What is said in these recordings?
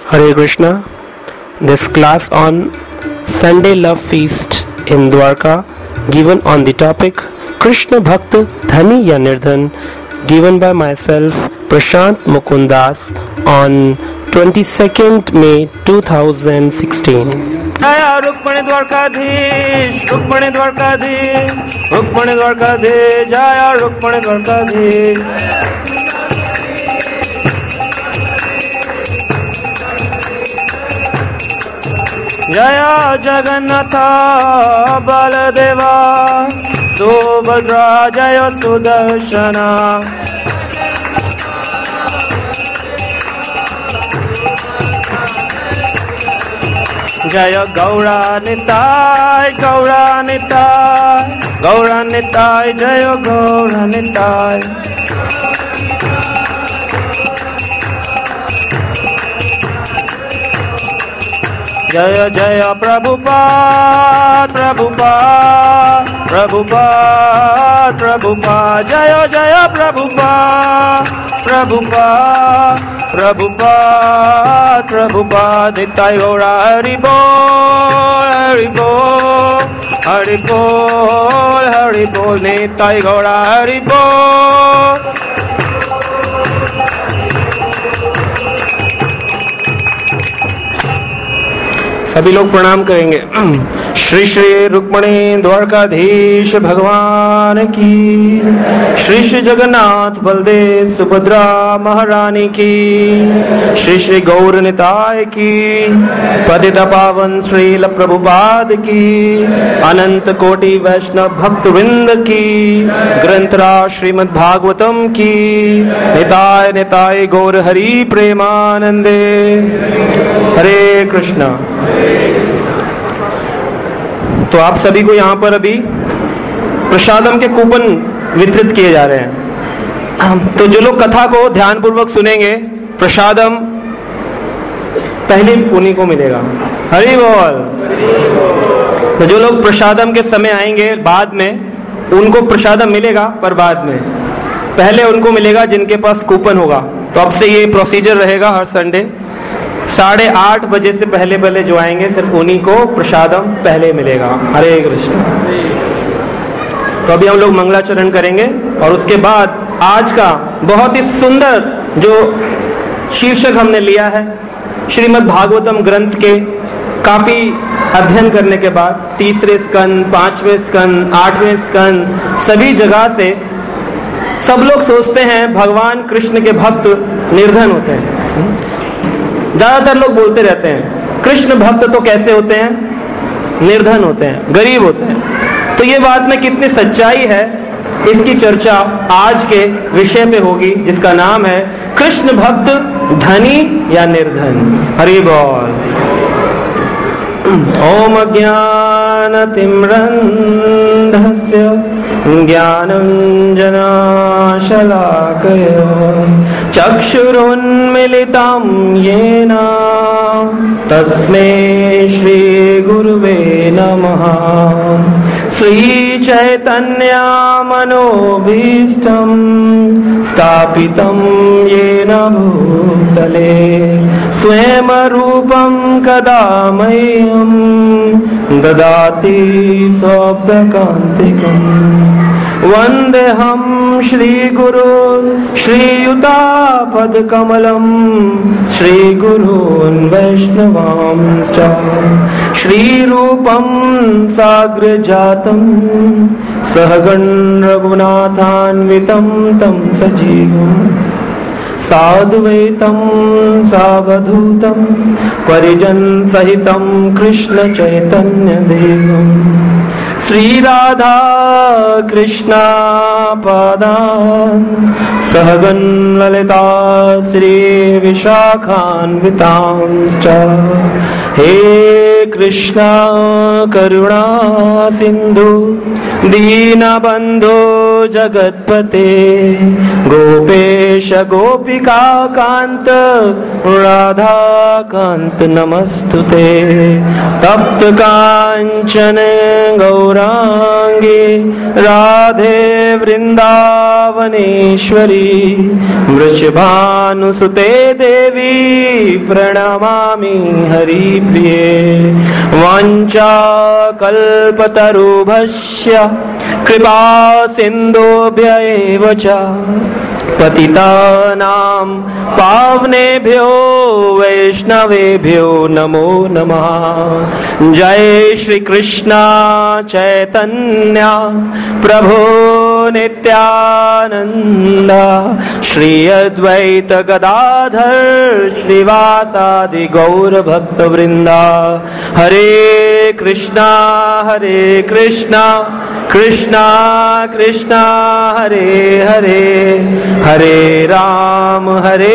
Hare Krishna. This class on Sunday Love Feast in Dwarka, given on the topic Krishna Bhakt Dhani ya Nirdhan, given by myself Prashant Mukundas on 22nd May 2016. Jaya Rukmini Dwarkadhish, Rukmini Dwarkadhish, Rukmini Dwarkadhish, Jaya Rukmini Dwarkadhish. Jaya Jagannath Baldeva, Subhadra जय सुदर्शना। जय गौरा निताय, गौरा निताय, गौरा निताय, जय गौरा निताय। जय जय प्रभुपाद, प्रभुपाद, प्रभुपाद, प्रभुपाद, जय जय प्रभुपाद, प्रभुपाद, प्रभुपाद, प्रभुपाद। निताय गौरा हरि बोल, हरि बोल, हरि बोल, हरि बोल। निताय गौरा हरि बोल। सभी लोग प्रणाम करेंगे। श्री श्री रुक्मणी द्वारकाधीश भगवान की, श्री श्री जगन्नाथ बलदेव सुभद्रा महारानी की, श्री श्री गौर निताय की, पतित पावन श्रील प्रभुपाद की, अनंत कोटि वैष्णव भक्त वृंद की, ग्रंथराज श्रीमद् भागवतम की। निताय निताय गौर हरि प्रेमानंदे। हरे कृष्णा। तो आप सभी को यहाँ पर अभी प्रसादम के कूपन वितरित किए जा रहे हैं। तो जो लोग कथा को ध्यान पूर्वक सुनेंगे, प्रसादम पहले उन्हीं को मिलेगा। हरि बोल। तो जो लोग प्रसादम के समय आएंगे बाद में, उनको प्रसादम मिलेगा, पर बाद में। पहले उनको मिलेगा जिनके पास कूपन होगा। तो अब से ये प्रोसीजर रहेगा हर संडे 8:30 बजे से पहले जो आएंगे सिर्फ उन्हीं को प्रसादम पहले मिलेगा। हरे कृष्ण। तो अभी हम लोग मंगलाचरण करेंगे और उसके बाद आज का बहुत ही सुंदर जो शीर्षक हमने लिया है, श्रीमद् भागवतम ग्रंथ के काफी अध्ययन करने के बाद 3रे स्कंद, 5वें स्कंद, 8वें स्कंद, सभी जगह से सब लोग सोचते हैं भगवान कृष्ण के भक्त निर्धन होते हैं। ज्यादातर लोग बोलते रहते हैं कृष्ण भक्त तो कैसे होते हैं? निर्धन होते हैं, गरीब होते हैं। तो ये बात में कितनी सच्चाई है, इसकी चर्चा आज के विषय पे होगी, जिसका नाम है कृष्ण भक्त धनी या निर्धन। हरि बोल। ओम ज्ञानतिम्रन्धस्य ज्ञानञ्जनशलाकया चक्षुरुन्मीलितं येन तस्मै श्रीगुरुवे नमः। श्रीचैतन्यमनोभीष्टं स्थापितं येन भूतले स्वयं रूपं कदा मह्यं ददाति स्वपदान्तिकम्। वन्देऽहं श्रीगुरून् श्रीयुतापदकमलं श्रीगुरून् वैष्णवांश्च श्रीरूपं साग्रजातं सहगण रघुनाथान्वितं तं सजीवम् साद्वैतं सावधूतं परिजन सहितं कृष्ण चैतन्य देवं श्रीराधा कृष्णा पादान् सहगण ललिता श्री विशाखान्वितांश्च। हे कृष्णा करुणा सिंधु दीनबंधो जगत्पते गोपेश गोपिका कांत राधा कांत नमस्तुते। तप्त कांचन गौरांगी राधे वृंदावनेश्वरी वृषभानुसुते देवी प्रणमामि हरिप्रिये। वाञ्छाकल्पतरुभ्यश्च कृपा सिन्धुभ्य एव च पतितानां पावनेभ्यो वैष्णवेभ्यो नमो नमः। जय श्री कृष्ण चैतन्य प्रभु नित्यानंद, श्री अद्वैत गदाधर श्रीवासादि गौर भक्त वृंदा। हरे कृष्णा कृष्णा कृष्णा हरे हरे, हरे राम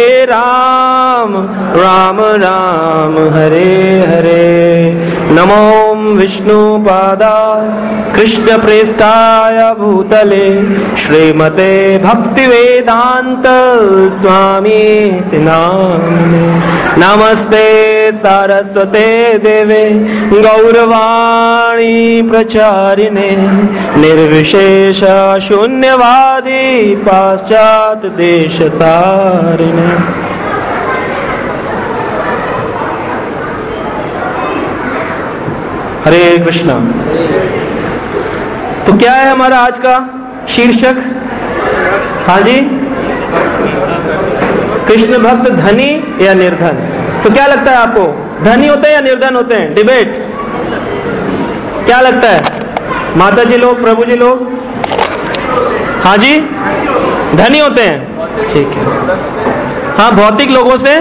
राम राम हरे हरे। नमो विष्णुपादाय कृष्ण प्रेष्ठाय भूतले श्रीमते भक्तिवेदांत स्वामीति नामिने। नमस्ते सारस्वते देवे गौरवाणी प्रचारिणे, निर्विशेष शून्यवादी पाश्चात देशतारिणे। हरे कृष्णा। तो क्या है हमारा आज का शीर्षक? हाँ जी, कृष्ण भक्त धनी या निर्धन। तो क्या लगता है आपको, धनी होते हैं या निर्धन होते हैं? डिबेट। क्या लगता है माता जी लोग, प्रभु जी लोग? हाँ जी, धनी होते हैं, ठीक है। हाँ, भौतिक लोगों से,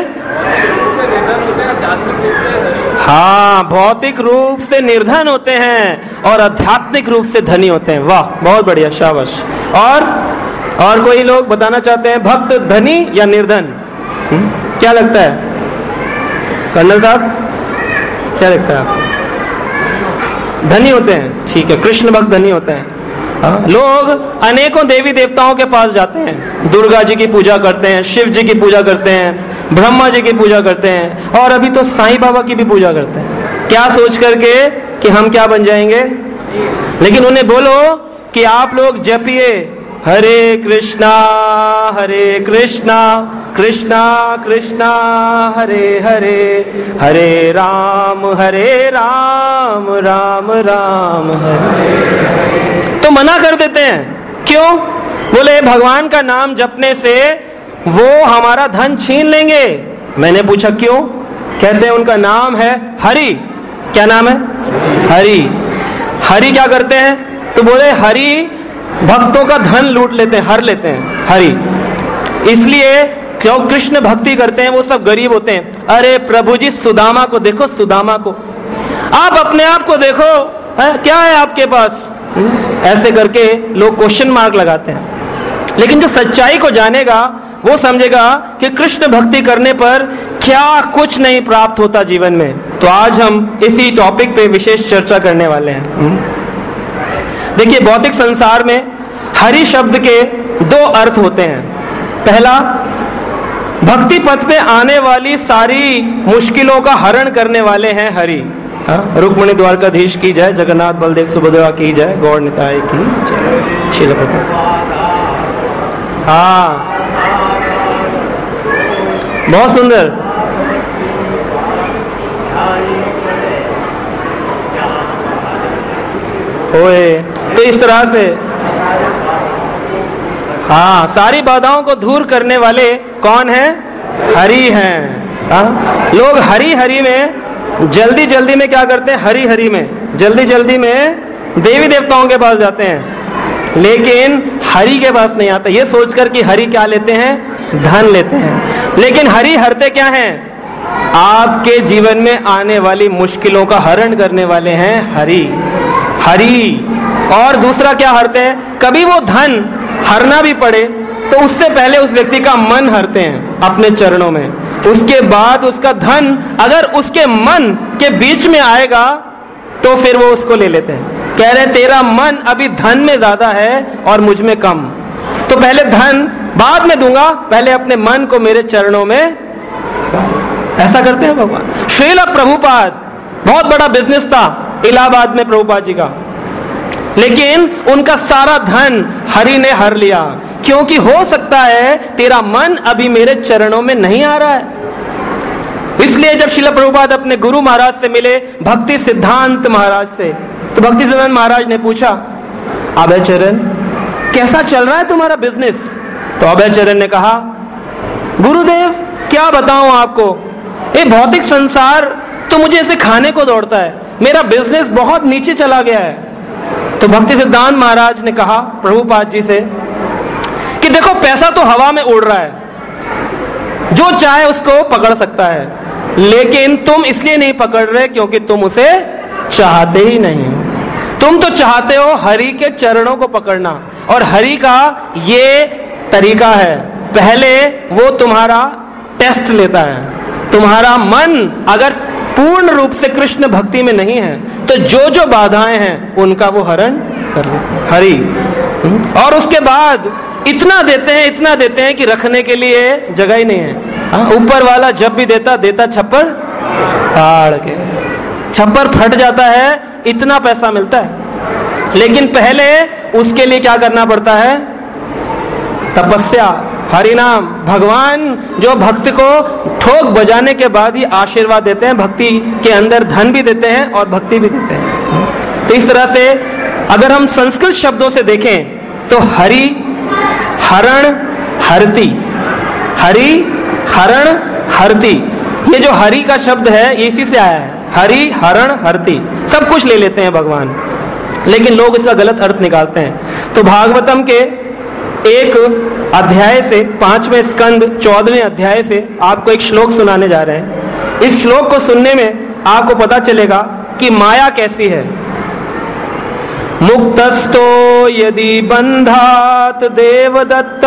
हाँ, भौतिक रूप से निर्धन होते हैं और आध्यात्मिक रूप से धनी होते हैं। वाह, बहुत बढ़िया, शाबाश। और कोई लोग बताना चाहते हैं भक्त धनी या निर्धन? क्या लगता है कर्नल साहब, क्या लगता है आपको? धनी होते हैं, ठीक है। कृष्ण भक्त धनी होते हैं। लोग अनेकों देवी देवताओं के पास जाते हैं, दुर्गा जी की पूजा करते हैं, शिव जी की पूजा करते हैं, ब्रह्मा जी की पूजा करते हैं, और अभी तो साईं बाबा की भी पूजा करते हैं। क्या सोच करके कि हम क्या बन जाएंगे? लेकिन उन्हें बोलो कि आप लोग जपिए हरे कृष्णा कृष्णा कृष्णा हरे हरे, हरे राम राम राम हरे। तो मना कर देते हैं, क्यों? बोले भगवान का नाम जपने से वो हमारा धन छीन लेंगे। मैंने पूछा क्यों? कहते हैं उनका नाम है हरि। क्या नाम है? हरि। हरि क्या करते हैं? तो बोले हरि भक्तों का धन लूट लेते हैं, हर लेते हैं हरि। इसलिए क्यों कृष्ण भक्ति करते हैं वो सब गरीब होते हैं। अरे प्रभु जी, सुदामा को देखो, सुदामा को। आप अपने आप को देखो, है क्या है आपके पास? ऐसे करके लोग क्वेश्चन मार्क लगाते हैं। लेकिन जो सच्चाई को जानेगा वो समझेगा कि कृष्ण भक्ति करने पर क्या कुछ नहीं प्राप्त होता जीवन में। तो आज हम इसी टॉपिक पे विशेष चर्चा करने वाले हैं। देखिए, भौतिक संसार में हरि शब्द के दो अर्थ होते हैं। पहला, भक्ति पथ पे आने वाली सारी मुश्किलों का हरण करने वाले हैं हरि। रुक्मिणी द्वारकाधीश की जय, जगन्नाथ बलदेव सुभद्रा की जय, गौर निताई की जय, श्रील प्रभुपाद। हाँ, बहुत सुंदर। ओए, तो इस तरह से हाँ, सारी बाधाओं को दूर करने वाले कौन है? हरि हैं। लोग हरि हरि में जल्दी जल्दी में क्या करते हैं? हरि हरि में जल्दी जल्दी में देवी देवताओं के पास जाते हैं, लेकिन हरि के पास नहीं आते, ये सोचकर कि हरि क्या लेते हैं? धन लेते हैं। लेकिन हरि हरते क्या हैं? आपके जीवन में आने वाली मुश्किलों का हरण करने वाले हैं हरि। हरि। और दूसरा क्या हरते हैं? कभी वो धन हरना भी पड़े तो उससे पहले उस व्यक्ति का मन हरते हैं अपने चरणों में। उसके बाद उसका धन अगर उसके मन के बीच में आएगा तो फिर वो उसको ले लेते हैं। कह रहे तेरा मन अभी धन में ज्यादा है और मुझ में कम, तो पहले धन बाद में दूंगा, पहले अपने मन को मेरे चरणों में। ऐसा करते हैं भगवान। श्रील प्रभुपाद, बहुत बड़ा बिजनेस था इलाहाबाद में प्रभुपाद जी का, लेकिन उनका सारा धन हरि ने हर लिया। क्योंकि हो सकता है तेरा मन अभी मेरे चरणों में नहीं आ रहा है। इसलिए जब श्रील प्रभुपाद अपने गुरु महाराज से मिले, भक्ति सिद्धांत महाराज से, तो भक्ति सिद्धांत महाराज ने पूछा, अभय चरण कैसा चल रहा है तुम्हारा बिजनेस? तो अभय चरण ने कहा, गुरुदेव क्या बताऊं आपको, ये भौतिक संसार तो मुझे ऐसे खाने को दौड़ता है, मेरा बिजनेस बहुत नीचे चला गया है। तो भक्ति सिद्धांत महाराज ने कहा प्रभुपाद जी से कि देखो पैसा तो हवा में उड़ रहा है, जो चाहे उसको पकड़ सकता है, लेकिन तुम इसलिए नहीं पकड़ रहे क्योंकि तुम उसे चाहते ही नहीं। तुम तो चाहते हो हरि के चरणों को पकड़ना, और हरि का ये तरीका है, पहले वो तुम्हारा टेस्ट लेता है। तुम्हारा मन अगर पूर्ण रूप से कृष्ण भक्ति में नहीं है तो जो जो बाधाएं हैं उनका वो हरण कर देता है हरि। और उसके बाद इतना देते हैं कि रखने के लिए जगह ही नहीं है। ऊपर वाला जब भी देता छप्पर फाड़ के, छप्पर फट जाता है, इतना पैसा मिलता है। लेकिन पहले उसके लिए क्या करना पड़ता है? तपस्या, हरि नाम। भगवान जो भक्त को ठोक बजाने के बाद ही आशीर्वाद देते हैं, भक्ति के अंदर धन भी देते हैं और भक्ति भी देते हैं। तो इस तरह से अगर हम संस्कृत शब्दों से देखें तो हरि हरण हरति, हरि हरण हरति, ये जो हरि का शब्द है ये इसी से आया है, हरि हरण हरति। सब कुछ ले लेते हैं भगवान, लेकिन लोग इसका गलत अर्थ निकालते हैं। तो भागवतम के एक अध्याय से, 5वें स्कंद 14वें अध्याय से आपको एक श्लोक सुनाने जा रहे हैं। इस श्लोक को सुनने में आपको पता चलेगा कि माया कैसी है। मुक्तस्तो यदि बंधात देवदत्त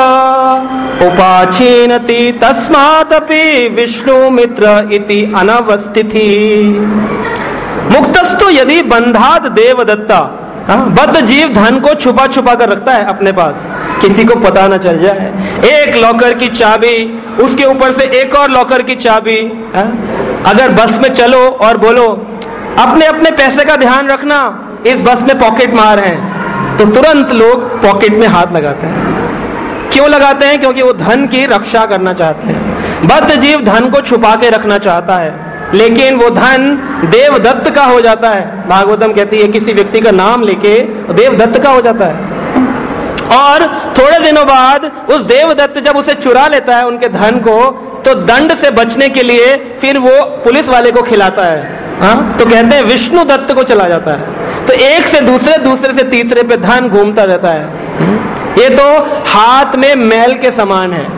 उपाचीनति तस्मादपि विष्णु मित्र इति अनवस्थिति। मुक्तस्तो यदि बंधात देवदत्ता, बद्ध जीव धन को छुपा छुपा कर रखता है अपने पास, किसी को पता न चल जाए। एक लॉकर की चाबी, उसके ऊपर से एक और लॉकर की चाबी। अगर बस में चलो और बोलो अपने अपने पैसे का ध्यान रखना, इस बस में पॉकेट मार है, तो तुरंत लोग पॉकेट में हाथ लगाते हैं। क्यों लगाते हैं? क्योंकि वो धन की रक्षा करना चाहते हैं। बद्ध जीव धन को छुपा के रखना चाहता है, लेकिन वो धन देवदत्त का हो जाता है। भागवतम कहती है किसी व्यक्ति का नाम लेके देवदत्त का हो जाता है, और थोड़े दिनों बाद उस देवदत्त जब उसे चुरा लेता है उनके धन को, तो दंड से बचने के लिए फिर वो पुलिस वाले को खिलाता है। तो कहते हैं विष्णु दत्त को चला जाता है। तो एक से दूसरे, दूसरे से तीसरे पे धन घूमता रहता है। ये तो हाथ में मैल के समान है।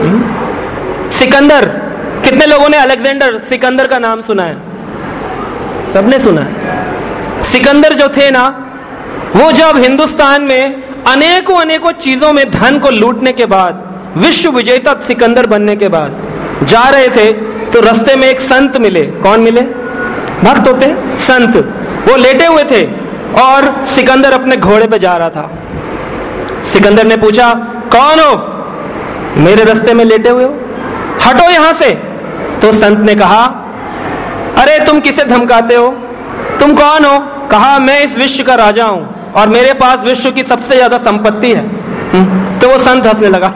सिकंदर, कितने लोगों ने अलेक्जेंडर सिकंदर का नाम सुना है? सबने सुना है। सिकंदर जो थे ना, वो जब हिंदुस्तान में अनेकों अनेकों चीजों में धन को लूटने के बाद, विश्व विजेता सिकंदर बनने के बाद जा रहे थे, तो रास्ते में एक संत मिले। कौन मिले? भक्त होते हैं संत। वो लेटे हुए थे और सिकंदर अपने घोड़े पे जा रहा था। सिकंदर ने पूछा, कौन हो? मेरे रास्ते में लेटे हुए हो, हटो यहां से। तो संत ने कहा, अरे तुम किसे धमकाते हो? तुम कौन हो? कहा, मैं इस विश्व का राजा हूं और मेरे पास विश्व की सबसे ज्यादा संपत्ति है। तो वो संत हंसने लगा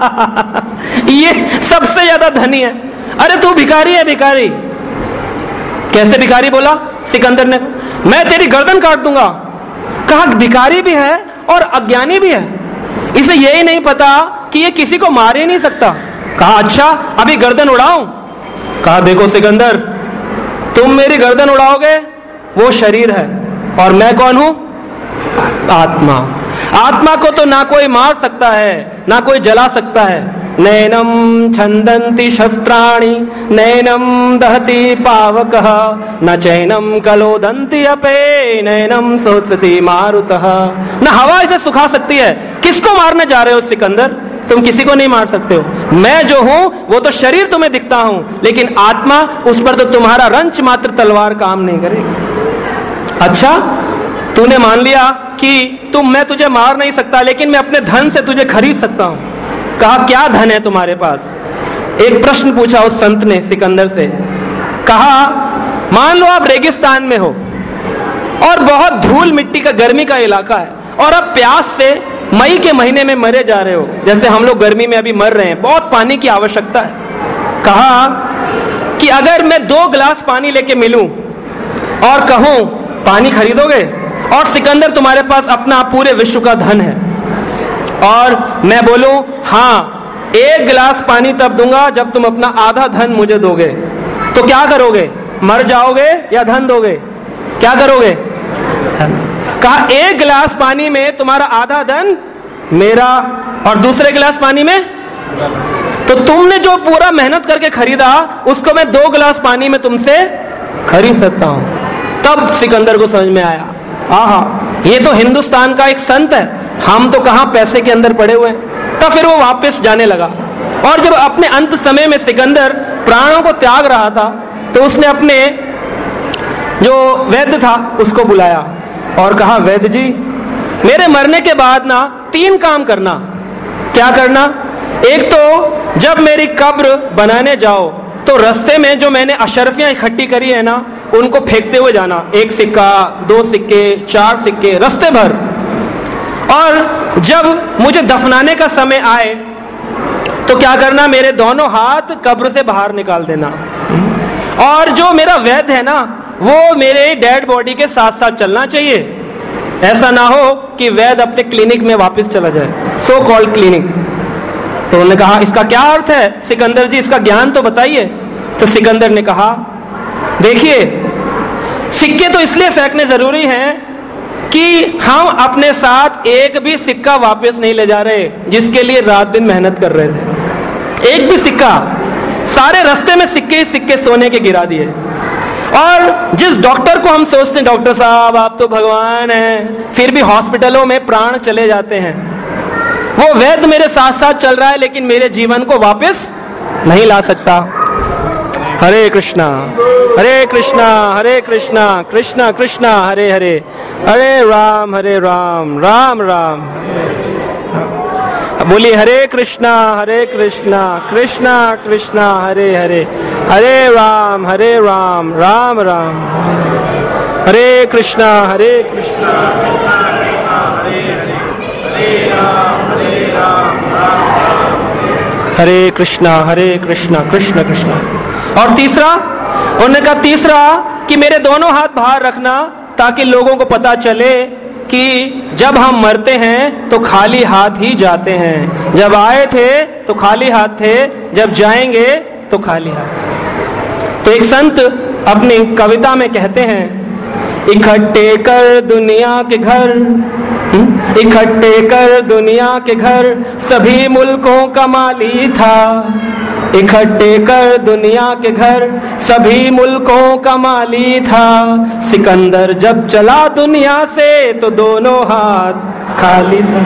ये सबसे ज्यादा धनी है। अरे तू भिखारी है, भिखारी। कैसे भिखारी बोला? सिकंदर ने, मैं तेरी गर्दन काट दूंगा। कहा, भिखारी भी है और अज्ञानी भी है, इसे यही नहीं पता कि ये किसी को मार ही नहीं सकता। कहा, अच्छा अभी गर्दन उड़ाऊं? कहा, देखो सिकंदर, तुम मेरी गर्दन उड़ाओगे वो शरीर है, और मैं कौन हूं? आत्मा। आत्मा को तो ना कोई मार सकता है, ना कोई जला सकता है। नैनम छंदन्ति शस्त्राणि नैनम दहति पावकः न चैनम कलोदन्ति अपे नैनम सोचति मारुतः। न हवा इसे सुखा सकती है। किसको मारने जा रहे हो सिकंदर? तुम किसी को नहीं मार सकते हो। मैं जो हूं वो तो शरीर तुम्हें दिखता हूं, लेकिन आत्मा, उस पर तो तुम्हारा रंच मात्र तलवार काम नहीं करेगी। अच्छा, तूने मान लिया कि मैं तुझे मार नहीं सकता, लेकिन मैं अपने धन से तुझे खरीद सकता हूं। कहा, क्या धन है तुम्हारे पास? एक प्रश्न पूछा उस संत ने सिकंदर से। कहा, मान लो आप रेगिस्तान में हो और बहुत धूल मिट्टी का, गर्मी का इलाका है, और अब प्यास से मई के महीने में मरे जा रहे हो, जैसे हम लोग गर्मी में अभी मर रहे हैं, बहुत पानी की आवश्यकता है, कहा कि अगर मैं 2 गिलास पानी लेके मिलूं और कहूं पानी खरीदोगे, और सिकंदर तुम्हारे पास अपना पूरे विश्व का धन है, और मैं बोलूं हाँ 1 गिलास पानी तब दूंगा जब तुम अपना आधा धन मुझे दोगे, तो क्या करोगे? मर जाओगे या धन दोगे? क्या करोगे? कहा 1 गिलास पानी में तुम्हारा आधा धन मेरा, और दूसरे गिलास पानी में, तो तुमने जो पूरा मेहनत करके खरीदा उसको मैं 2 गिलास पानी में तुमसे खरीद सकता हूं। तब सिकंदर को समझ में आया, आहा ये तो हिंदुस्तान का एक संत है, हम तो कहां पैसे के अंदर पड़े हुए हैं। तब फिर वो वापस जाने लगा, और जब अपने अंत समय में सिकंदर प्राणों को त्याग रहा था, तो उसने अपने जो वैद्य था उसको बुलाया और कहा, वैद्य जी मेरे मरने के बाद ना 3 काम करना। क्या करना? एक तो जब मेरी कब्र बनाने जाओ तो रास्ते में जो मैंने अशर्फियां इकट्ठी करी है ना, उनको फेंकते हुए जाना, 1 सिक्का, 2 सिक्के, 4 सिक्के, रास्ते भर। और जब मुझे दफनाने का समय आए तो क्या करना? मेरे दोनों हाथ कब्र से बाहर निकाल देना, और जो मेरा वैद्य है ना वो मेरे डेड बॉडी के साथ साथ चलना चाहिए। ऐसा ना हो कि वैद्य अपने क्लिनिक में वापस चला जाए, सो कॉल्ड क्लिनिक। तो उन्होंने कहा इसका क्या अर्थ है सिकंदर जी, इसका ज्ञान तो बताइए। तो सिकंदर ने कहा, देखिए सिक्के तो इसलिए फेंकने जरूरी हैं कि हम अपने साथ एक भी सिक्का वापस नहीं ले जा रहे, जिसके लिए रात दिन मेहनत कर रहे थे। एक भी सिक्का, सारे रास्ते में सिक्के ही सिक्के सोने के गिरा दिए। और जिस डॉक्टर को हम सोचते हैं डॉक्टर साहब आप तो भगवान हैं, फिर भी हॉस्पिटलों में प्राण चले जाते हैं, वो वैद्य मेरे साथ साथ चल रहा है लेकिन मेरे जीवन को वापस नहीं ला सकता। हरे कृष्णा हरे कृष्णा हरे कृष्णा कृष्णा कृष्णा हरे हरे, हरे राम राम राम बोलिए हरे कृष्णा कृष्णा कृष्णा हरे हरे, हरे राम राम राम हरे कृष्णा कृष्णा हरे हरे, हरे राम हरे कृष्णा कृष्ण कृष्ण। और तीसरा, उन्होंने कहा तीसरा कि मेरे दोनों हाथ बाहर रखना, ताकि लोगों को पता चले कि जब हम मरते हैं तो खाली हाथ ही जाते हैं, जब आए थे तो खाली हाथ थे, जब जाएंगे तो खाली हाथ। तो एक संत अपनी कविता में कहते हैं, इकट्ठे कर दुनिया के घर, इकट्ठे कर दुनिया के घर, सभी मुल्कों का माली था। इकट्ठे कर दुनिया के घर, सभी मुल्कों का माली था। सिकंदर जब चला दुनिया से तो दोनों हाथ खाली थे,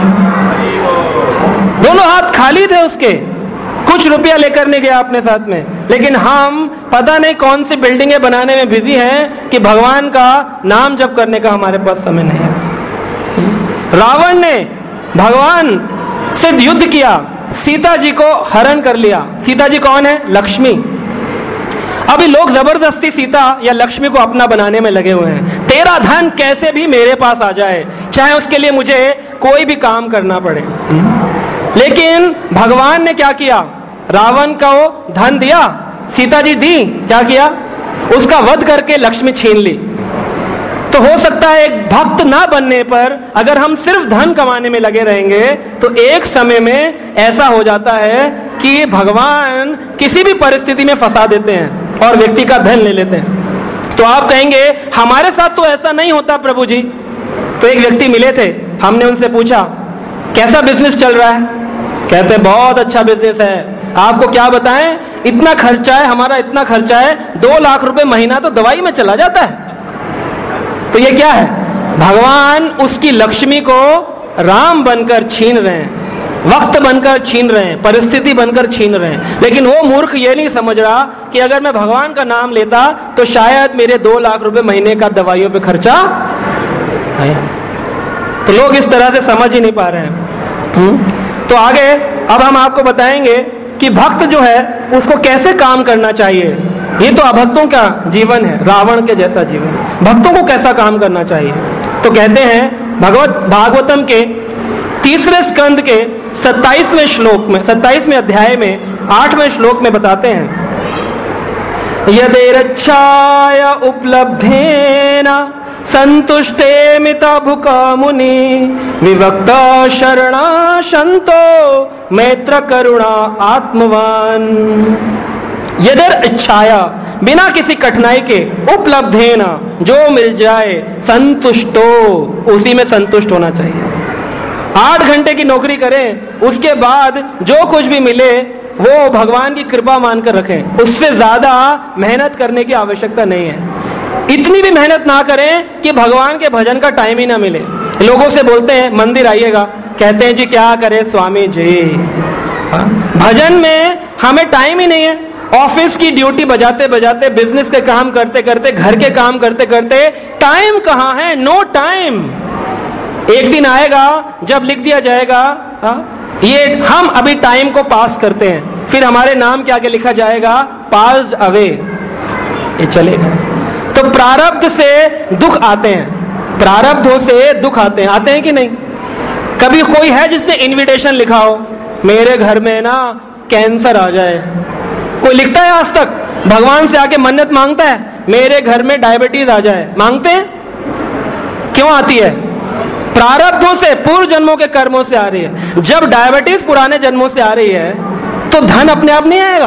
दोनों हाथ खाली थे उसके, कुछ रुपया लेकर नहीं गया अपने साथ में। लेकिन हम पता नहीं कौन सी बिल्डिंगें बनाने में बिजी हैं कि भगवान का नाम जप करने का हमारे पास समय नहीं है। रावण ने भगवान से युद्ध किया, सीता जी को हरण कर लिया। सीता जी कौन है? लक्ष्मी। अभी लोग जबरदस्ती सीता या लक्ष्मी को अपना बनाने में लगे हुए हैं। तेरा धन कैसे भी मेरे पास आ जाए, चाहे उसके लिए मुझे कोई भी काम करना पड़े। लेकिन भगवान ने क्या किया? रावण को धन दिया, सीता जी दी, क्या किया? उसका वध करके लक्ष्मी छीन ली। तो हो सकता है एक भक्त ना बनने पर अगर हम सिर्फ धन कमाने में लगे रहेंगे तो एक समय में ऐसा हो जाता है कि भगवान किसी भी परिस्थिति में फंसा देते हैं और व्यक्ति का धन ले लेते हैं। तो आप कहेंगे हमारे साथ तो ऐसा नहीं होता प्रभु जी। तो एक व्यक्ति मिले थे, हमने उनसे पूछा कैसा बिजनेस चल रहा है? कहते बहुत अच्छा बिजनेस है। आपको क्या बताएं, इतना खर्चा है हमारा, इतना खर्चा है, 2 लाख रुपए महीना तो दवाई में चला जाता है। तो ये क्या है? भगवान उसकी लक्ष्मी को राम बनकर छीन रहे हैं, वक्त बनकर छीन रहे हैं, परिस्थिति बनकर छीन रहे हैं। लेकिन वो मूर्ख ये नहीं समझ रहा कि अगर मैं भगवान का नाम लेता तो शायद मेरे 2 लाख रुपए महीने का दवाइयों पे खर्चा है। तो लोग इस तरह से समझ ही नहीं पा रहे हैं। तो आगे अब हम आपको बताएंगे कि भक्त जो है उसको कैसे काम करना चाहिए। ये तो अभक्तों का जीवन है, रावण के जैसा जीवन। भक्तों को कैसा काम करना चाहिए? तो कहते हैं भागवतम के तीसरे स्कंद के 27वें श्लोक में, 27वें अध्याय में 8वें श्लोक में बताते हैं, यदेरच्छाय उपलब्धेन संतुष्टे मिता भुका मुनि विवक्त शरणा शंतो मैत्र करुणा आत्मवान। यदर इच्छाया, बिना किसी कठिनाई के, उपलब्धेन, जो मिल जाए, संतुष्टो, उसी में संतुष्ट होना चाहिए। 8 घंटे की नौकरी करें, उसके बाद जो कुछ भी मिले वो भगवान की कृपा मानकर रखें, उससे ज्यादा मेहनत करने की आवश्यकता नहीं है। इतनी भी मेहनत ना करें कि भगवान के भजन का टाइम ही ना मिले। लोगों से बोलते हैं मंदिर आइएगा, कहते हैं जी क्या करें स्वामी जी, भजन में हमें टाइम ही नहीं है। ऑफिस की ड्यूटी बजाते बजाते, बिजनेस के काम करते करते, घर के काम करते करते टाइम कहाँ है? No time. एक दिन आएगा जब लिख दिया जाएगा ये हम अभी टाइम को पास करते हैं, फिर हमारे नाम के आगे लिखा जाएगा पास अवे, ये चलेगा। तो प्रारब्ध से दुख आते हैं, प्रारब्धों से दुख आते हैं कि नहीं? कभी कोई है जिसने इनविटेशन लिखा हो मेरे घर में ना कैंसर आ जाए? कोई लिखता है आज तक? भगवान से आके मन्नत मांगता है मेरे घर में डायबिटीज आ जाए? मांगते हैं? क्यों आती है? प्रारब्धों से, पूर्व जन्मों के कर्मों से आ रही है। जब डायबिटीज पुराने जन्मों से आ रही है तो धन अपने आप नहीं आएगा।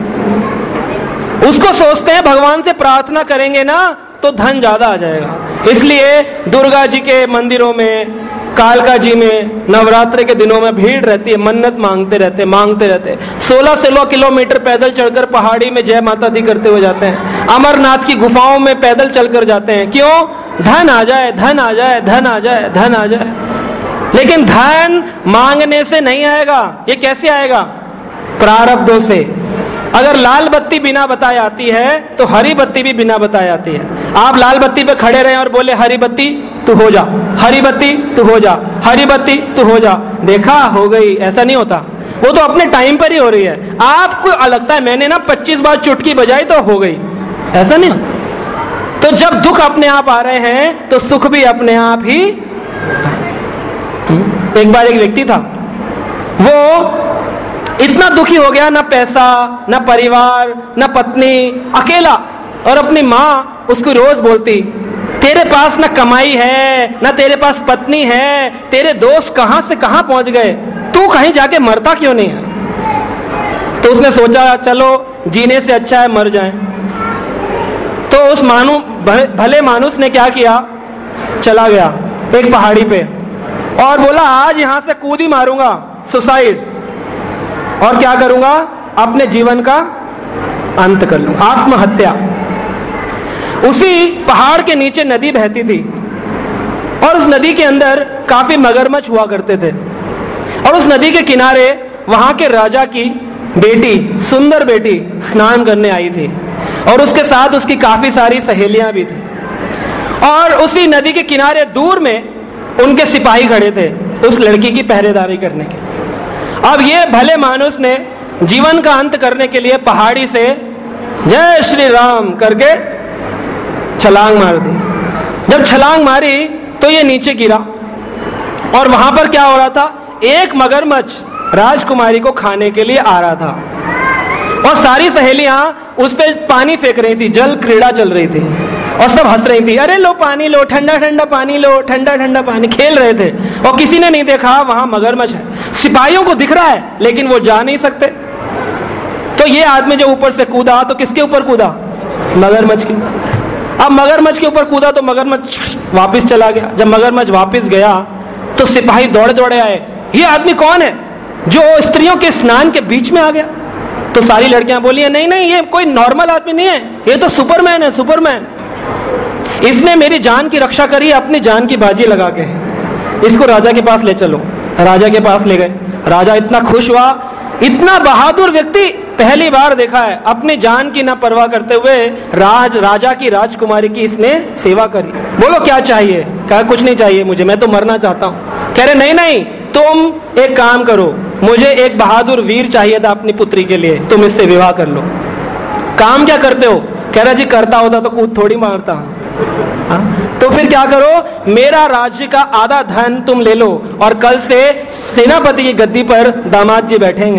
उसको सोचते हैं भगवान से प्रार्थना करेंगे ना तो धन ज्यादा आ जाएगा। इसलिए दुर्गा जी के मंदिरों में, कालका जी में नवरात्रि के दिनों में भीड़ रहती है, मन्नत मांगते रहते 16 किलोमीटर पैदल चढ़कर पहाड़ी में जय माता दी करते हुए जाते हैं। अमरनाथ की गुफाओं में पैदल चलकर जाते हैं। क्यों? धन आ जाए, धन आ जाए, धन आ जाए, धन आ जाए। लेकिन धन मांगने से नहीं आएगा। ये कैसे आएगा? प्रारब्धों से। अगर लाल बत्ती बिना बताए आती है तो हरी बत्ती भी बिना बताए आती है। आप लाल बत्ती पे खड़े रहे और बोले हरी बत्ती तू हो जा, हरी बत्ती तू हो जा, हरी बत्ती तू हो जा, देखा हो गई, ऐसा नहीं होता। वो तो अपने टाइम पर ही हो रही है। आपको लगता है मैंने ना 25 बार चुटकी बजाई तो हो गई, ऐसा नहीं होता। तो जब दुख अपने आप आ रहे हैं तो सुख भी अपने आप ही। एक बार एक व्यक्ति था, वो इतना दुखी हो गया, ना पैसा, ना परिवार, ना पत्नी, अकेला। और अपनी माँ उसको रोज बोलती तेरे पास ना कमाई है, ना तेरे पास पत्नी है, तेरे दोस्त कहां से कहां पहुंच गए, तू कहीं जाके मरता क्यों नहीं है? तो उसने सोचा चलो जीने से अच्छा है मर जाए। तो उस भले मानुस ने क्या किया, चला गया एक पहाड़ी पे और बोला आज यहां से कूद ही मारूंगा, सुसाइड, और क्या करूंगा, अपने जीवन का अंत कर लूंगा, आत्महत्या। उसी पहाड़ के नीचे नदी बहती थी और उस नदी के अंदर काफी मगरमच्छ हुआ करते थे। और उस नदी के किनारे वहां के राजा की बेटी, सुंदर बेटी, स्नान करने आई थी और उसके साथ उसकी काफी सारी सहेलियां भी थी। और उसी नदी के किनारे दूर में उनके सिपाही खड़े थे उस लड़की की पहरेदारी करने के। अब ये भले मानुस ने जीवन का अंत करने के लिए पहाड़ी से जय श्री राम करके छलांग मार दी। जब छलांग मारी तो ये नीचे गिरा और वहां पर क्या हो रहा था, एक मगरमच्छ राजकुमारी को खाने के लिए आ रहा था और सारी सहेलियां उस पे पानी फेंक रही थी, जल क्रीड़ा चल रही थी और सब हंस रही थी, अरे लो पानी लो, ठंडा ठंडा पानी लो, ठंडा ठंडा पानी, खेल रहे थे। और किसी ने नहीं देखा वहां मगरमच्छ है। सिपाहियों को दिख रहा है लेकिन वो जा नहीं सकते। तो ये आदमी जो ऊपर से कूदा तो किसके ऊपर कूदा, मगरमच्छ के। अब मगरमच्छ के ऊपर कूदा तो मगरमच्छ वापस चला गया। जब मगरमच्छ वापस गया तो सिपाही दौड़े दौड़े आए, ये आदमी कौन है जो स्त्रियों के स्नान के बीच में आ गया? तो सारी लड़कियां बोली नहीं नहीं, ये कोई नॉर्मल आदमी नहीं है, ये तो सुपरमैन है, सुपरमैन। इसने मेरी जान की रक्षा करी अपनी जान की बाजी लगा के। इसको राजा के पास ले चलो। राजा के पास ले गए। राजा इतना खुश हुआ, इतना बहादुर व्यक्ति पहली बार देखा है। अपनी जान की ना परवाह करते हुए राजा की राजकुमारी की इसने सेवा करी। बोलो क्या चाहिए? कहा कुछ नहीं चाहिए मुझे, मैं तो मरना चाहता हूँ। कह रहे नहीं नहीं, तुम एक काम करो, मुझे एक बहादुर वीर चाहिए था अपनी पुत्री के लिए, तुम इससे विवाह कर लो। काम क्या करते हो? कह रहा जी करता होता तो कूद थोड़ी मारता। तो फिर क्या करो, मेरा राज्य का आधा धन तुम ले लो और कल से सेनापति की गद्दी पर दामाद जी बैठेंगे।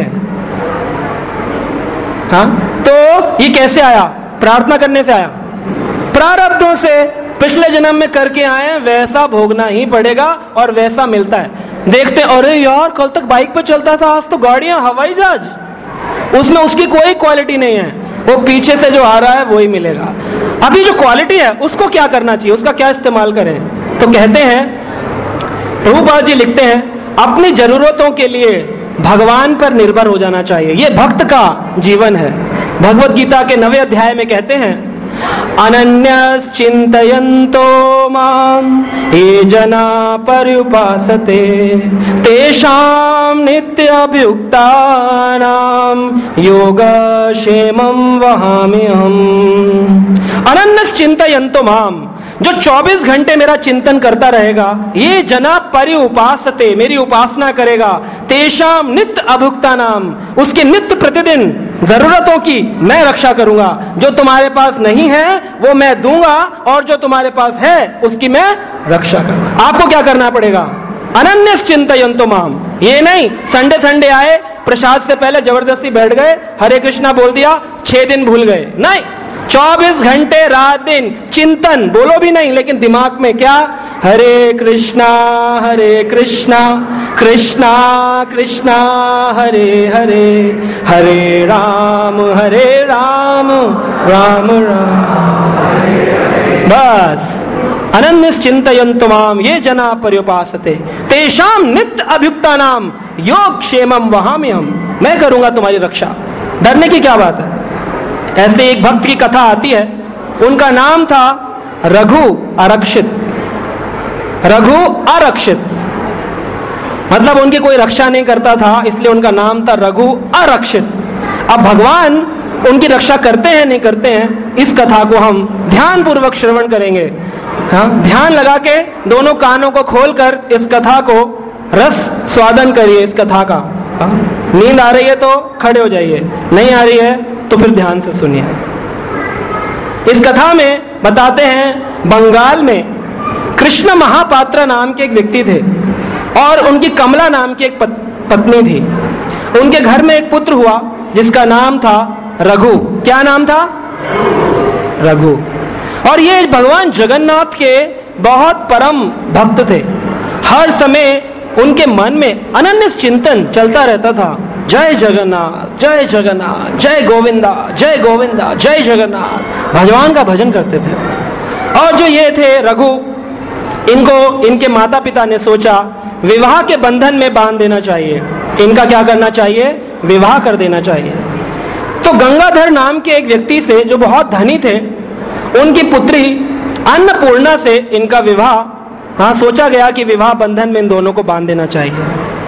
तो ये कैसे आया? प्रार्थना करने से आया, प्रारब्धों से पिछले जन्म में करके आए, वैसा भोगना ही पड़ेगा और वैसा मिलता है। देखते अरे यार कल तक बाइक पर चलता था, आज तो गाड़ियां, हवाई जहाज, उसमें उसकी कोई क्वालिटी नहीं है, वो पीछे से जो आ रहा है वही मिलेगा। अभी जो क्वालिटी है उसको क्या करना चाहिए, उसका क्या इस्तेमाल करें? तो कहते हैं, प्रभुपाद जी लिखते हैं, अपनी जरूरतों के लिए भगवान पर निर्भर हो जाना चाहिए। ये भक्त का जीवन है। भगवत गीता के 9वें अध्याय में कहते हैं, अनन्यस चिंतयन्तो माम ये जना पर्युपासते तेषां नित्याभियुक्तानां योगक्षेमं वहाम्यहम्। अनन्यस चिंतयन्तो माम, जो 24 घंटे मेरा चिंतन करता रहेगा, ये जना पर्युपासते, मेरी उपासना करेगा, तेषाम नित्य अभुक्ता नाम, उसके नित्य प्रतिदिन जरूरतों की मैं रक्षा करूंगा। जो तुम्हारे पास नहीं है वो मैं दूंगा और जो तुम्हारे पास है उसकी मैं रक्षा करूंगा। आपको क्या करना पड़ेगा? अनन्य चिंतयन्तो माम। ये नहीं संडे संडे आए, प्रसाद से पहले जबरदस्ती बैठ गए, हरे कृष्णा बोल दिया, 6 दिन भूल गए। नहीं, 24 घंटे रात दिन चिंतन, बोलो भी नहीं लेकिन दिमाग में क्या, हरे कृष्णा कृष्णा कृष्णा हरे हरे, हरे राम राम राम। बस अनन्य चिंतयन्तु माम ये जना पर्युपासते तेषाम नित्य अभियुक्ता नाम योग क्षेमम वहाम्यहम्। मैं करूंगा तुम्हारी रक्षा, डरने की क्या बात है। ऐसे एक भक्त की कथा आती है, उनका नाम था रघु आरक्षित। रघु आरक्षित मतलब उनकी कोई रक्षा नहीं करता था, इसलिए उनका नाम था रघु आरक्षित। अब भगवान उनकी रक्षा करते हैं नहीं करते हैं, इस कथा को हम ध्यान पूर्वक श्रवण करेंगे। ध्यान लगा के दोनों कानों को खोलकर इस कथा को रस स्वादन करिए। इस कथा का नींद आ रही है तो खड़े हो जाइए, नहीं आ रही है तो फिर ध्यान से सुनिए। इस कथा में बताते हैं, बंगाल में कृष्ण महापात्र नाम के एक व्यक्ति थे और उनकी कमला नाम की एक पत्नी थी। उनके घर में एक पुत्र हुआ जिसका नाम था रघु। क्या नाम था? रघु। और ये भगवान जगन्नाथ के बहुत परम भक्त थे। हर समय उनके मन में अनन्य चिंतन चलता रहता था, जय जगन्नाथ जय जगन्नाथ, जय गोविंदा जय गोविंदा, जय जगन्नाथ। भगवान का भजन करते थे। और जो ये थे रघु, इनको इनके माता पिता ने सोचा विवाह के बंधन में बांध देना चाहिए। इनका क्या करना चाहिए? विवाह कर देना चाहिए। तो गंगाधर नाम के एक व्यक्ति से जो बहुत धनी थे, उनकी पुत्री अन्नपूर्णा से इनका विवाह सोचा गया कि विवाह बंधन में इन दोनों को बांध देना चाहिए।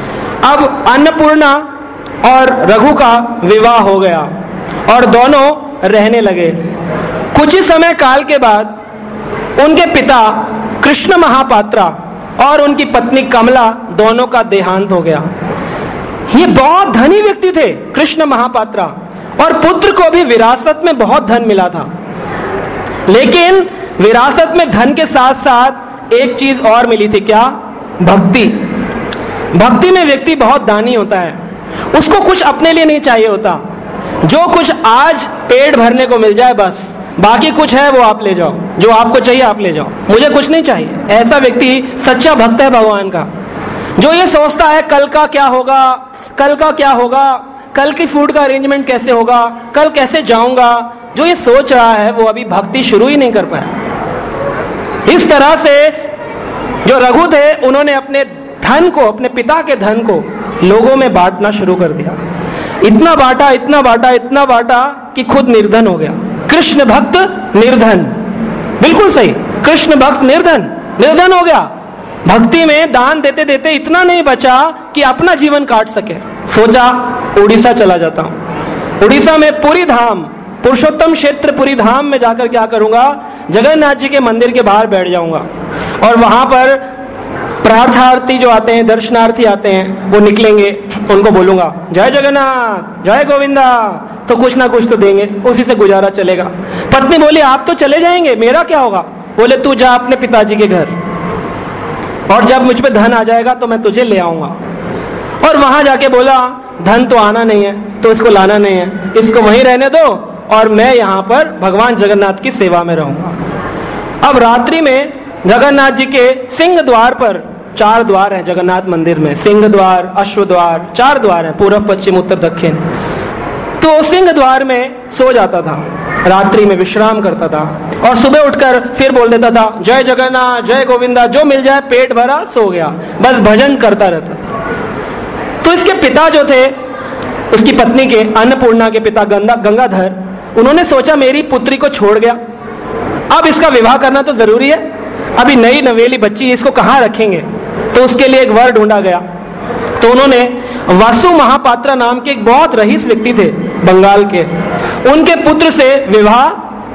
अब अन्नपूर्णा और रघु का विवाह हो गया और दोनों रहने लगे। कुछ ही समय काल के बाद उनके पिता कृष्ण महापात्रा और उनकी पत्नी कमला दोनों का देहांत हो गया। ये बहुत धनी व्यक्ति थे कृष्ण महापात्रा, और पुत्र को भी विरासत में बहुत धन मिला था। लेकिन विरासत में धन के साथ साथ एक चीज और मिली थी। क्या? भक्ति। भक्ति में व्यक्ति बहुत दानी होता है, उसको कुछ अपने लिए नहीं चाहिए होता। जो कुछ आज पेट भरने को मिल जाए बस, बाकी कुछ है वो आप ले जाओ, जो आपको चाहिए आप ले जाओ, मुझे कुछ नहीं चाहिए। ऐसा व्यक्ति सच्चा भक्त है भगवान का। जो ये सोचता है कल का क्या होगा, कल का क्या होगा, कल की फूड का अरेंजमेंट कैसे होगा, कल कैसे जाऊंगा, जो ये सोच रहा है वो अभी भक्ति शुरू ही नहीं कर पाया। इस तरह से जो रघु थे उन्होंने अपने धन को, अपने पिता के धन को लोगों में बांटना शुरू कर दिया। इतना बांटा इतना बांटा इतना बांटा कि खुद निर्धन हो गया। कृष्ण भक्त निर्धन, बिल्कुल सही, कृष्ण भक्त निर्धन हो गया। भक्ति में दान देते देते इतना नहीं बचा कि अपना जीवन काट सके। सोचा उड़ीसा चला जाता हूं। उड़ीसा में पुरी धाम, पुरुषोत्तम क्षेत्र पुरी धाम में जाकर क्या करूंगा, जगन्नाथ जी के मंदिर के बाहर बैठ जाऊंगा और वहां पर प्रार्थार्थी जो आते हैं, दर्शनार्थी आते हैं, वो निकलेंगे, उनको बोलूंगा जय जगन्नाथ जय गोविंदा, तो कुछ ना कुछ तो देंगे, उसी से गुजारा चलेगा। पत्नी बोली आप तो चले जाएंगे, मेरा क्या होगा? बोले तू जा अपने पिताजी के घर, और जब मुझ पे धन आ जाएगा तो मैं तुझे ले आऊंगा। और वहां जाके बोला धन तो आना नहीं है तो इसको लाना नहीं है, इसको वहीं रहने दो और मैं यहाँ पर भगवान जगन्नाथ की सेवा में रहूंगा। अब रात्रि में जगन्नाथ जी के सिंह द्वार पर 4 द्वार हैं जगन्नाथ मंदिर में, सिंह द्वार, अश्व द्वार, 4 द्वार हैं, पूर्व पश्चिम उत्तर दक्षिण। तो सिंह द्वार में सो जाता था, रात्रि में विश्राम करता था, और सुबह उठकर फिर बोल देता था जय जगन्नाथ जय गोविंदा, जो मिल जाए पेट भरा सो गया, बस भजन करता रहता था। तो इसके पिता जो थे, उसकी पत्नी के अन्नपूर्णा के पिता गंगाधर, उन्होंने सोचा मेरी पुत्री को छोड़ गया, अब इसका विवाह करना तो जरूरी है, अभी नई नवेली बच्ची, इसको कहाँ रखेंगे। तो उसके लिए एक वर ढूंढा गया। तो उन्होंने वासु महापात्रा नाम के एक बहुत रईस व्यक्ति थे बंगाल के, उनके पुत्र से विवाह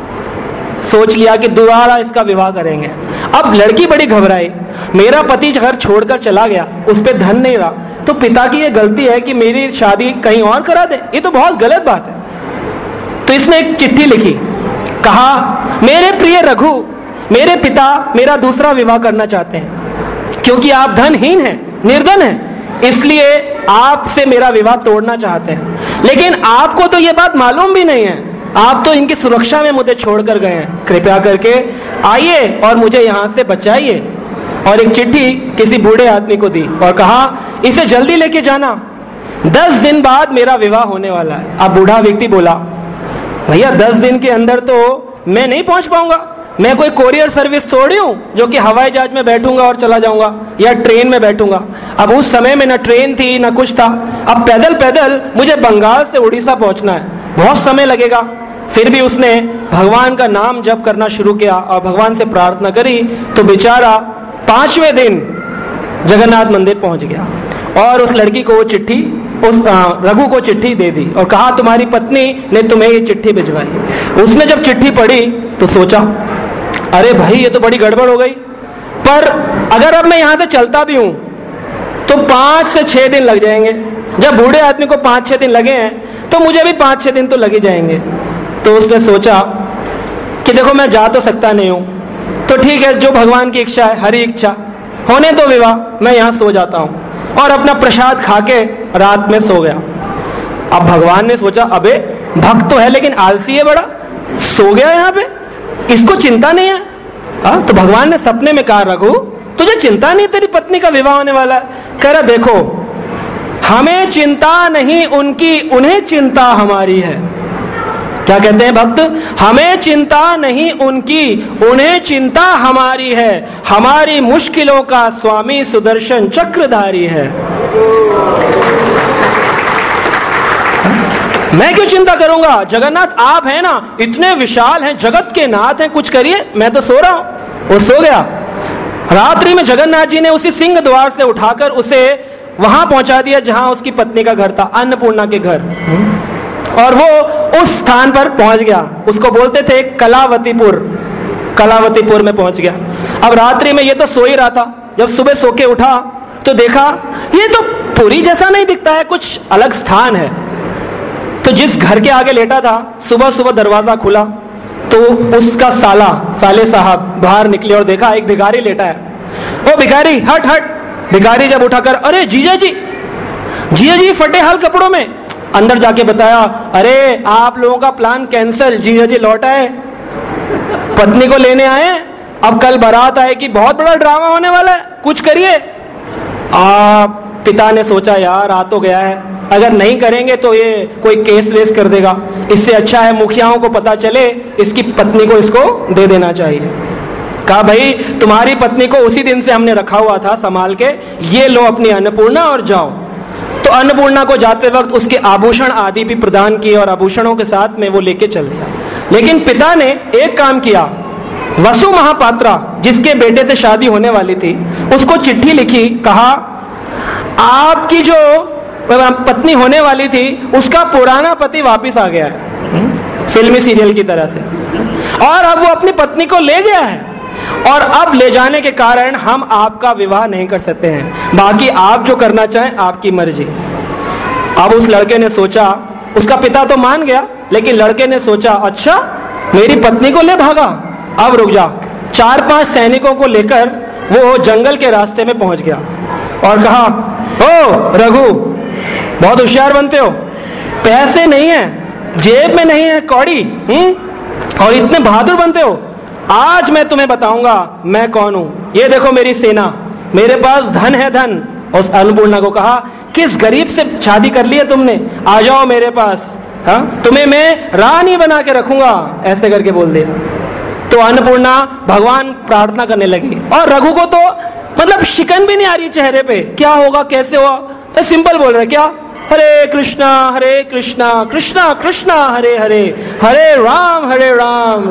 सोच लिया कि दोबारा इसका विवाह करेंगे। अब लड़की बड़ी घबराई, मेरा पति घर छोड़कर चला गया, उस पर धन नहीं रहा, तो पिता की ये गलती है कि मेरी शादी कहीं और करा दे, ये तो बहुत गलत बात है। तो इसने एक चिट्ठी लिखी, कहा मेरे प्रिय रघु, मेरे पिता मेरा दूसरा विवाह करना चाहते हैं, क्योंकि आप धनहीन हैं, निर्धन हैं, इसलिए आपसे मेरा विवाह तोड़ना चाहते हैं। लेकिन आपको तो ये बात मालूम भी नहीं है, आप तो इनकी सुरक्षा में मुझे छोड़कर गए हैं, कृपया करके आइए और मुझे यहाँ से बचाइए। और एक चिट्ठी किसी बूढ़े आदमी को दी और कहा इसे जल्दी लेके जाना, 10 दिन बाद मेरा विवाह होने वाला है। अब बूढ़ा व्यक्ति बोला भैया 10 दिन के अंदर तो मैं नहीं पहुंच पाऊंगा, मैं कोई कोरियर सर्विस थोड़ी हूं जो कि हवाई जहाज में बैठूंगा और चला जाऊंगा या ट्रेन में बैठूंगा। अब उस समय में न ट्रेन थी न कुछ था, अब पैदल पैदल मुझे बंगाल से उड़ीसा पहुंचना है, बहुत समय लगेगा। फिर भी उसने भगवान का नाम जप करना शुरू किया और भगवान से प्रार्थना करी, तो बेचारा 5वें दिन जगन्नाथ मंदिर पहुंच गया और उस लड़की को वो चिट्ठी, उस रघु को चिट्ठी दे दी और कहा तुम्हारी पत्नी ने तुम्हें ये चिट्ठी भिजवाई। उसने जब चिट्ठी पढ़ी तो सोचा अरे भाई ये तो बड़ी गड़बड़ हो गई, पर अगर अब मैं यहाँ से चलता भी हूँ तो 5 से 6 दिन लग जाएंगे, जब बूढ़े आदमी को 5-6 दिन लगे हैं तो मुझे भी 5-6 दिन तो लगे जाएंगे। तो उसने सोचा कि देखो मैं जा तो सकता नहीं हूँ, तो ठीक है जो भगवान की इच्छा है, हरी इच्छा, होने तो विवाह, मैं यहाँ सो जाता हूँ, और अपना प्रसाद खा के रात में सो गया। अब भगवान ने सोचा अबे भक्त तो है लेकिन आलसी है बड़ा, सो गया यहाँ पे, इसको चिंता नहीं है। तो भगवान ने सपने में कहा रघु तुझे चिंता नहीं, तेरी पत्नी का विवाह होने वाला है। कह रहा देखो हमें चिंता नहीं उनकी, उन्हें चिंता हमारी है। क्या कहते हैं भक्त, हमें चिंता नहीं उनकी, उन्हें चिंता हमारी है, हमारी मुश्किलों का स्वामी सुदर्शन चक्रधारी है। मैं क्यों चिंता करूंगा, जगन्नाथ आप हैं ना, इतने विशाल हैं, जगत के नाथ हैं, कुछ करिए, मैं तो सो रहा हूं। वो सो गया। रात्रि में जगन्नाथ जी ने उसी सिंह द्वार से उठाकर उसे वहां पहुंचा दिया जहां उसकी पत्नी का घर था, अन्नपूर्णा के घर, और वो उस स्थान पर पहुंच गया। उसको बोलते थे कलावतीपुर, कलावतीपुर में पहुंच गया। अब रात्रि में ये तो सो ही रहा था, जब सुबह सो के उठा तो देखा ये तो पुरी जैसा नहीं दिखता है, कुछ अलग स्थान है। तो जिस घर के आगे लेटा था, सुबह सुबह दरवाजा खुला तो उसका साले साहब बाहर निकले और देखा एक भिखारी लेटा है। ओ भिखारी हट हट। भिखारी जब उठाकर अरे जीजा जी फटे हाल कपड़ों में, अंदर जाके बताया अरे आप लोगों का प्लान कैंसिल, जीजा जी लौट आए, पत्नी को लेने आए, अब कल बारात आएगी, बहुत बड़ा ड्रामा होने वाला है, कुछ करिए। पिता ने सोचा यार आ तो गया है, अगर नहीं करेंगे तो ये कोई केस वेस कर देगा, इससे अच्छा है मुखियाओं को पता चले, इसकी पत्नी को इसको दे देना चाहिए। कहा भाई तुम्हारी पत्नी को उसी दिन से हमने रखा हुआ था संभाल के, ये लो अपनी अन्नपूर्णा और जाओ। तो अन्नपूर्णा को जाते वक्त उसके आभूषण आदि भी प्रदान किए और आभूषणों के साथ में वो लेके चल दिया। लेकिन पिता ने एक काम किया, वसु महापात्रा जिसके बेटे से शादी होने वाली थी उसको चिट्ठी लिखी, कहा आपकी जो पत्नी होने वाली थी उसका पुराना पति वापिस आ गया है, फिल्मी सीरियल की तरह से, और अब वो अपनी पत्नी को ले गया है, और अब ले जाने के कारण हम आपका विवाह नहीं कर सकते हैं, बाकी आप जो करना चाहें आपकी मर्जी। अब उस लड़के ने सोचा, उसका पिता तो मान गया, लेकिन लड़के ने सोचा अच्छा मेरी पत्नी को ले भागा, अब रुक जा, 4-5 सैनिकों को लेकर वो जंगल के रास्ते में पहुंच गया और कहा, ओ रघु, बहुत होशियार बनते हो, पैसे नहीं है, जेब में नहीं है कौड़ी, और इतने बहादुर बनते हो। आज मैं तुम्हें बताऊंगा मैं कौन हूं। ये देखो मेरी सेना, मेरे पास धन है, धन। उस अन्नपूर्णा को कहा, किस गरीब से शादी कर ली है तुमने, आ जाओ मेरे पास, हाँ, तुम्हें मैं रानी बना के रखूंगा, ऐसे करके बोल दिया। तो अन्नपूर्णा भगवान प्रार्थना करने लगी और रघु को तो मतलब शिकन भी नहीं आ रही चेहरे पे, क्या होगा कैसे हुआ, तो सिंपल बोल रहे, क्या, हरे कृष्णा कृष्णा कृष्णा हरे हरे, हरे राम राम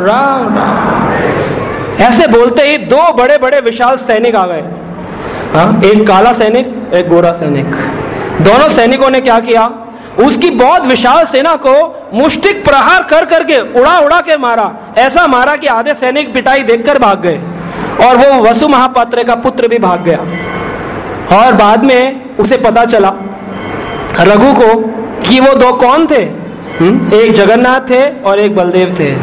राम। ऐसे बोलते ही 2 बड़े बड़े विशाल सैनिक आ गए, हाँ, एक काला सैनिक, एक गोरा सैनिक। दोनों सैनिकों ने क्या किया, उसकी बहुत विशाल सेना को मुष्टिक प्रहार कर करके उड़ा के मारा। ऐसा मारा कि आधे सैनिक पिटाई देखकर भाग गए और वो वसु महापात्र का पुत्र भी भाग गया। और बाद में उसे पता चला रघु को कि वो 2 कौन थे, एक जगन्नाथ थे और एक बलदेव थे।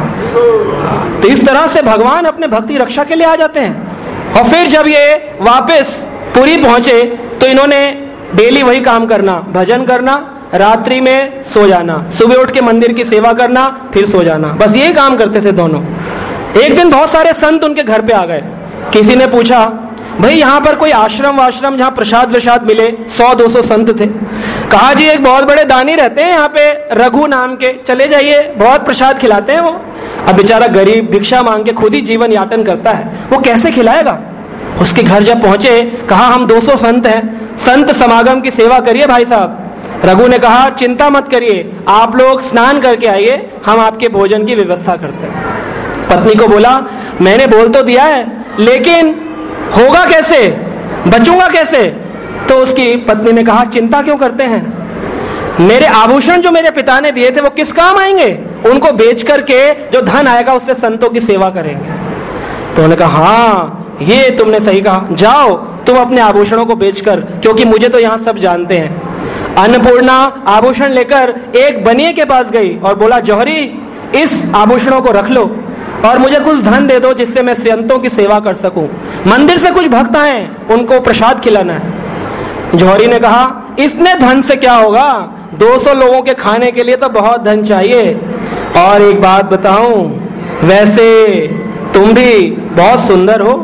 तो इस तरह से भगवान अपने भक्ति रक्षा के लिए आ जाते हैं। और फिर जब ये वापस पुरी पहुंचे तो इन्होंने डेली वही काम करना, भजन करना, रात्रि में सो जाना, सुबह उठ के मंदिर की सेवा करना, फिर सो जाना, बस यही काम करते थे दोनों। एक दिन बहुत सारे संत उनके घर पे आ गए। किसी ने पूछा, भाई यहाँ पर कोई आश्रम वाश्रम जहाँ प्रसाद विशाद मिले, 100-200 संत थे। कहा, जी एक बहुत बड़े दानी रहते हैं यहाँ पे रघु नाम के, चले जाइए, बहुत प्रसाद खिलाते हैं वो। अब बेचारा गरीब भिक्षा मांग के खुद ही जीवन यापन करता है, वो कैसे खिलाएगा। उसके घर जब पहुंचे, कहा हम 200 संत हैं, संत समागम की सेवा करिए भाई साहब। रघु ने कहा, चिंता मत करिए, आप लोग स्नान करके आइए, हम आपके भोजन की व्यवस्था करते हैं। पत्नी को बोला, मैंने बोल तो दिया है, लेकिन होगा कैसे, बचूंगा कैसे। तो उसकी पत्नी ने कहा, चिंता क्यों करते हैं, मेरे आभूषण जो मेरे पिता ने दिए थे वो किस काम आएंगे, उनको बेच करके जो धन आएगा उससे संतों की सेवा करेंगे। तो उन्होंने कहा, हाँ ये तुमने सही कहा, जाओ तुम अपने आभूषणों को बेचकर, क्योंकि मुझे तो यहाँ सब जानते हैं। अन्नपूर्णा आभूषण लेकर एक बनिए के पास गई और बोला, जौहरी इस आभूषणों को रख लो और मुझे कुछ धन दे दो जिससे मैं संतों की सेवा कर सकूं, मंदिर से कुछ भक्त आए उनको प्रसाद खिलाना है। जौहरी ने कहा, इतने धन से क्या होगा, 200 लोगों के खाने के लिए तो बहुत धन चाहिए। और एक बात बताऊं, वैसे तुम भी बहुत सुंदर हो।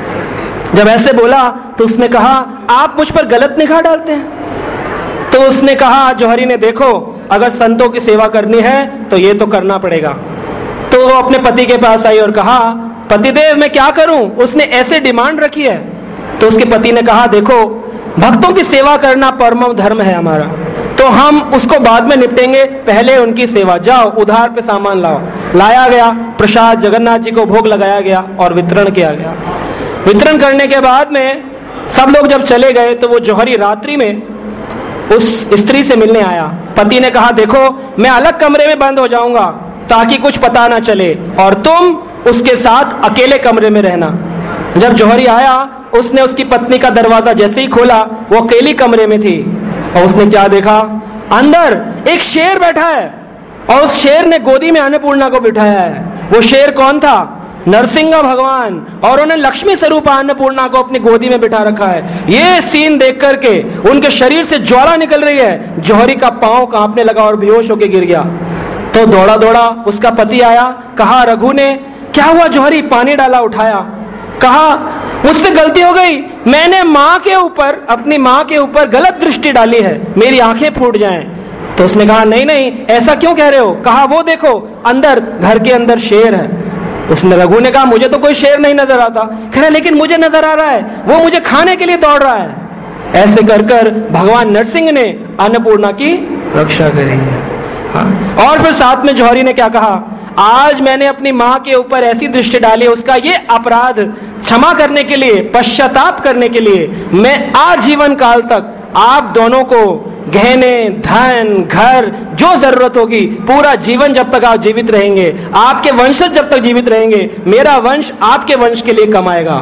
जब ऐसे बोला तो उसने कहा, आप मुझ पर गलत निगाह डालते हैं। तो उसने कहा, जौहरी ने, देखो अगर संतों की सेवा करनी है तो ये तो करना पड़ेगा। तो वो अपने पति के पास आई और कहा, पतिदेव मैं क्या करूं, उसने ऐसे डिमांड रखी है। तो उसके पति ने कहा, देखो भक्तों की सेवा करना परम धर्म है हमारा, तो हम उसको बाद में निपटेंगे, पहले उनकी सेवा, जाओ उधार पे सामान लाओ। लाया गया प्रसाद, जगन्नाथ जी को भोग लगाया गया और वितरण किया गया। वितरण करने के बाद में सब लोग जब चले गए तो वो जौहरी रात्रि में उस स्त्री से मिलने आया। पति ने कहा, देखो मैं अलग कमरे में बंद हो जाऊंगा ताकि कुछ पता ना चले और तुम उसके साथ अकेले कमरे में रहना। जब जौहरी आया, उसने उसकी पत्नी का दरवाजा जैसे ही खोला, वो अकेली कमरे में थी और उसने क्या देखा, अंदर एक शेर बैठा है और उस शेर ने गोदी में अन्नपूर्णा को बिठाया है। वो शेर कौन था, नरसिंह भगवान, और उन्हें लक्ष्मी स्वरूप अन्नपूर्णा को अपनी गोदी में बिठा रखा है। ये सीन देख करके उनके शरीर से ज्वाला निकल रही है। जौहरी का पांव कांपने लगा और बेहोश होकर गिर गया। तो दौड़ा दौड़ा उसका पति आया, कहा, रघु ने क्या हुआ जौहरी, पानी डाला, उठाया, कहा मुझसे गलती हो गई, मैंने माँ के ऊपर, अपनी माँ के ऊपर गलत दृष्टि डाली है, मेरी आंखें फूट जाएं। तो उसने कहा, नहीं नहीं ऐसा क्यों कह रहे हो। कहा, वो देखो अंदर, घर के अंदर शेर है। उसने, रघु ने कहा, मुझे तो कोई शेर नहीं नजर आता। कह रहा, लेकिन मुझे नजर आ रहा है, वो मुझे खाने के लिए दौड़ रहा है। ऐसे कर कर भगवान नरसिंह ने अन्नपूर्णा की रक्षा करी है। हाँ। और फिर साथ में जौहरी ने क्या कहा, आज मैंने अपनी माँ के ऊपर ऐसी दृष्टि डाली, उसका ये अपराध क्षमा करने के लिए, पश्चाताप करने के लिए मैं आजीवन काल तक आप दोनों को गहने, धन, घर, जो जरूरत होगी, पूरा जीवन जब तक आप जीवित रहेंगे, आपके वंशज जब तक जीवित रहेंगे, मेरा वंश आपके वंश के लिए कमाएगा।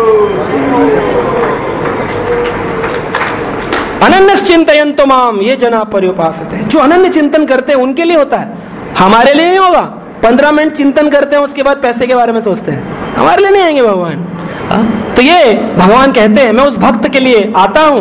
अनन्य चिंतयन्तो माम ये जना पर्युपासते, जो अनन्य चिंतन करते हैं उनके लिए होता है, हमारे लिए नहीं होगा। 15 मिनट चिंतन करते हैं, उसके बाद पैसे के बारे में सोचते हैं। हमारे लिए नहीं आएंगे भगवान। तो ये भगवान कहते हैं मैं उस भक्त के लिए आता हूं।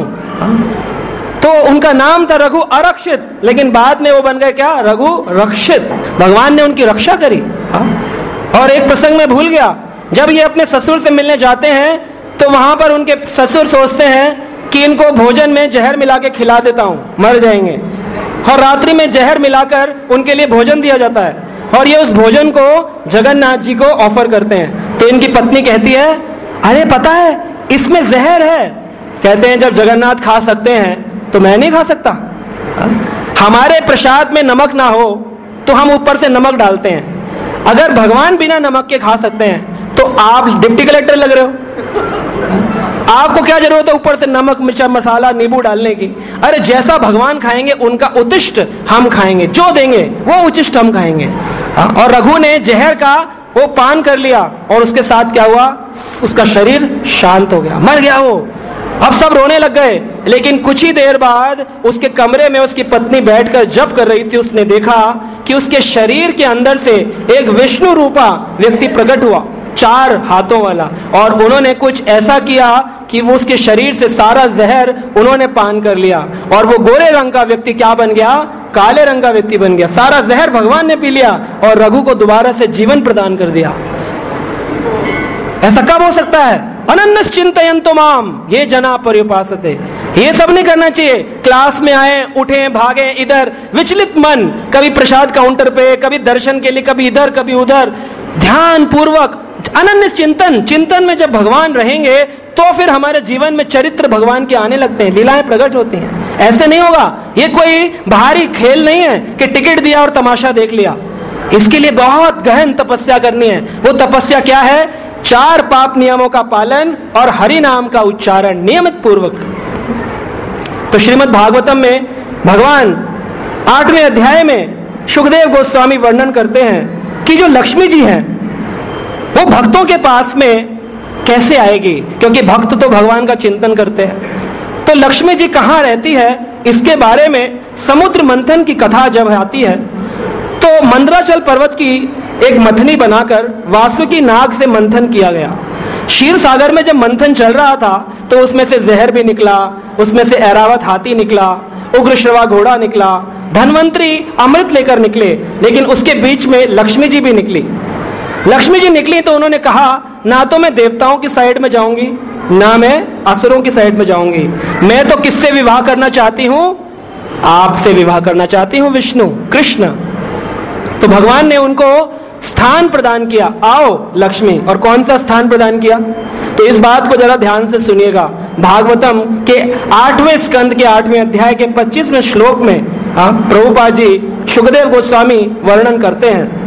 तो उनका नाम था रघु अरक्षित, लेकिन बाद में वो बन गए क्या? रघु रक्षित। भगवान ने उनकी रक्षा करी। और एक प्रसंग में भूल गया, जब ये अपने ससुर से मिलने जाते हैं तो वहां पर उनके ससुर सोचते हैं कि इनको भोजन में जहर मिला के खिला देता हूं, मर जाएंगे। और रात्रि में जहर मिलाकर उनके लिए भोजन दिया जाता है और ये उस भोजन को जगन्नाथ जी को ऑफर करते हैं। तो इनकी पत्नी कहती है अरे पता है इसमें जहर है। कहते हैं जब जगन्नाथ खा सकते हैं तो मैं नहीं खा सकता? हमारे प्रसाद में नमक ना हो तो हम ऊपर से नमक डालते हैं, अगर भगवान बिना नमक के खा सकते हैं तो आप डिप्टी कलेक्टर लग रहे हो, आपको क्या जरूरत है ऊपर से नमक मिर्चा मसाला नींबू डालने की? अरे जैसा भगवान खाएंगे उनका उचिष्ट हम खाएंगे, जो देंगे वो उचिष्ट हम खाएंगे। और रघु ने जहर का वो पान कर लिया और उसके साथ क्या हुआ? उसका शरीर शांत हो गया, मर गया वो। अब सब रोने लग गए, लेकिन कुछ ही देर बाद उसके कमरे में उसकी पत्नी बैठकर जप कर रही थी। उसने देखा कि उसके शरीर के अंदर से एक विष्णु रूपा व्यक्ति प्रकट हुआ, 4 हाथों वाला, और उन्होंने कुछ ऐसा किया कि वो उसके शरीर से सारा जहर उन्होंने पान कर लिया और वो गोरे रंग का व्यक्ति क्या बन गया? काले रंग का व्यक्ति बन गया। सारा जहर भगवान ने पी लिया और रघु को दोबारा से जीवन प्रदान कर दिया। ऐसा कब हो सकता है? अनन्यस चिंतयन्तो माम ये जना पर्युपासते। ये सब नहीं करना चाहिए। क्लास में आए, उठे, भागे, इधर विचलित मन, कभी प्रसाद काउंटर पे, कभी दर्शन के लिए, कभी इधर कभी उधर, ध्यान पूर्वक अनन्य चिंतन में जब भगवान रहेंगे तो फिर हमारे जीवन में चरित्र भगवान के आने लगते हैं, लीलाएं प्रकट होती हैं। ऐसे नहीं होगा। ये कोई बाहरी खेल नहीं है कि टिकट दिया और तमाशा देख लिया। इसके लिए बहुत गहन तपस्या करनी है। वो तपस्या क्या है? 4 पाप नियमों का पालन और हरि नाम का उच्चारण नियमित पूर्वक। तो श्रीमद् भागवतम में भगवान 8वें अध्याय में सुखदेव गोस्वामी वर्णन करते हैं कि जो लक्ष्मी जी हैं वो भक्तों के पास में कैसे आएगी, क्योंकि भक्त तो भगवान का चिंतन करते हैं। तो लक्ष्मी जी कहाँ रहती है इसके बारे में समुद्र मंथन की कथा जब आती है तो मंदराचल पर्वत की एक मथनी बनाकर वासुकी नाग से मंथन किया गया। क्षीर सागर में जब मंथन चल रहा था तो उसमें से जहर भी निकला, उसमें से ऐरावत हाथी निकला, उग्रश्रवा घोड़ा निकला, धन्वंतरी अमृत लेकर निकले, लेकिन उसके बीच में लक्ष्मी जी भी निकली। लक्ष्मी जी निकली तो उन्होंने कहा ना तो मैं देवताओं की साइड में जाऊंगी ना मैं असुरों की साइड में जाऊंगी, मैं तो किससे विवाह करना चाहती हूं? आपसे विवाह करना चाहती हूं, विष्णु कृष्ण। तो भगवान ने उनको स्थान प्रदान किया, आओ लक्ष्मी। और कौन सा स्थान प्रदान किया? तो इस बात को जरा ध्यान से सुनिएगा। भागवतम के 8वें स्कंद के 8वें अध्याय के 25वें श्लोक में प्रभुपाद जी सुखदेव गोस्वामी वर्णन करते हैं,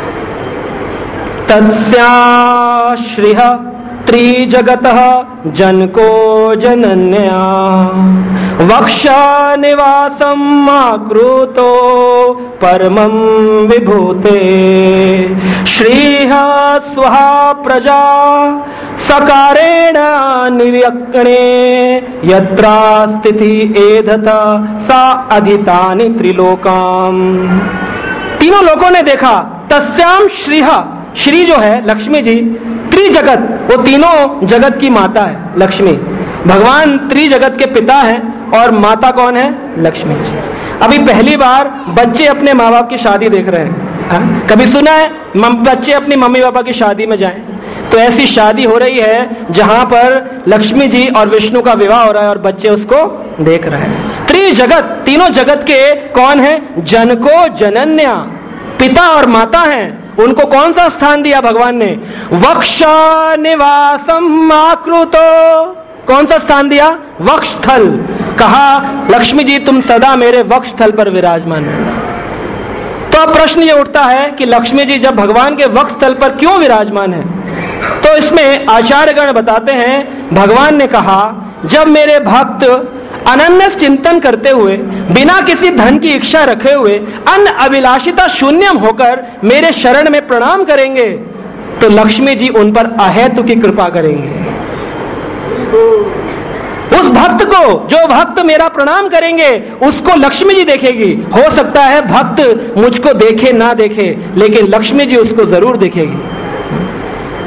तस्याश्रिह त्रिजगतः जनको जनन्या वक्षा निवासम् आकृतो परमं विभूते श्रीः स्वः प्रजा सकारेण निव्यक्णे यत्रा स्थिति एधत सा अधितानि त्रिलोकाम। तीनों लोगों ने देखा तस्याम श्रीः, श्री जो है लक्ष्मी जी, त्रिजगत वो तीनों जगत की माता है लक्ष्मी। भगवान त्रिजगत के पिता हैं और माता कौन है? लक्ष्मी जी। अभी पहली बार बच्चे अपने माँ बाप की शादी देख रहे हैं। कभी सुना है बच्चे अपनी मम्मी पापा की शादी में जाएं? तो ऐसी शादी हो रही है जहां पर लक्ष्मी जी और विष्णु का विवाह हो रहा है और बच्चे उसको देख रहे हैं। त्रिजगत, तीनों जगत के कौन है? जनको जनन्या, पिता और माता हैं। उनको कौन सा स्थान दिया भगवान ने? वक्षा निवासम आकृतो, कौन सा स्थान दिया? वक्षस्थल। कहा लक्ष्मी जी तुम सदा मेरे वक्षस्थल पर विराजमान हो। तो अब प्रश्न ये उठता है कि लक्ष्मी जी जब भगवान के वक्षस्थल पर क्यों विराजमान है? तो इसमें आचार्यगण बताते हैं भगवान ने कहा जब मेरे भक्त अनन्य चिंतन करते हुए बिना किसी धन की इच्छा रखे हुए अन्न अभिलाषिता शून्यम होकर मेरे शरण में प्रणाम करेंगे तो लक्ष्मी जी उन पर अहेतु की कृपा करेंगे। उस भक्त को, जो भक्त मेरा प्रणाम करेंगे उसको लक्ष्मी जी देखेगी। हो सकता है भक्त मुझको देखे ना देखे, लेकिन लक्ष्मी जी उसको जरूर देखेगी।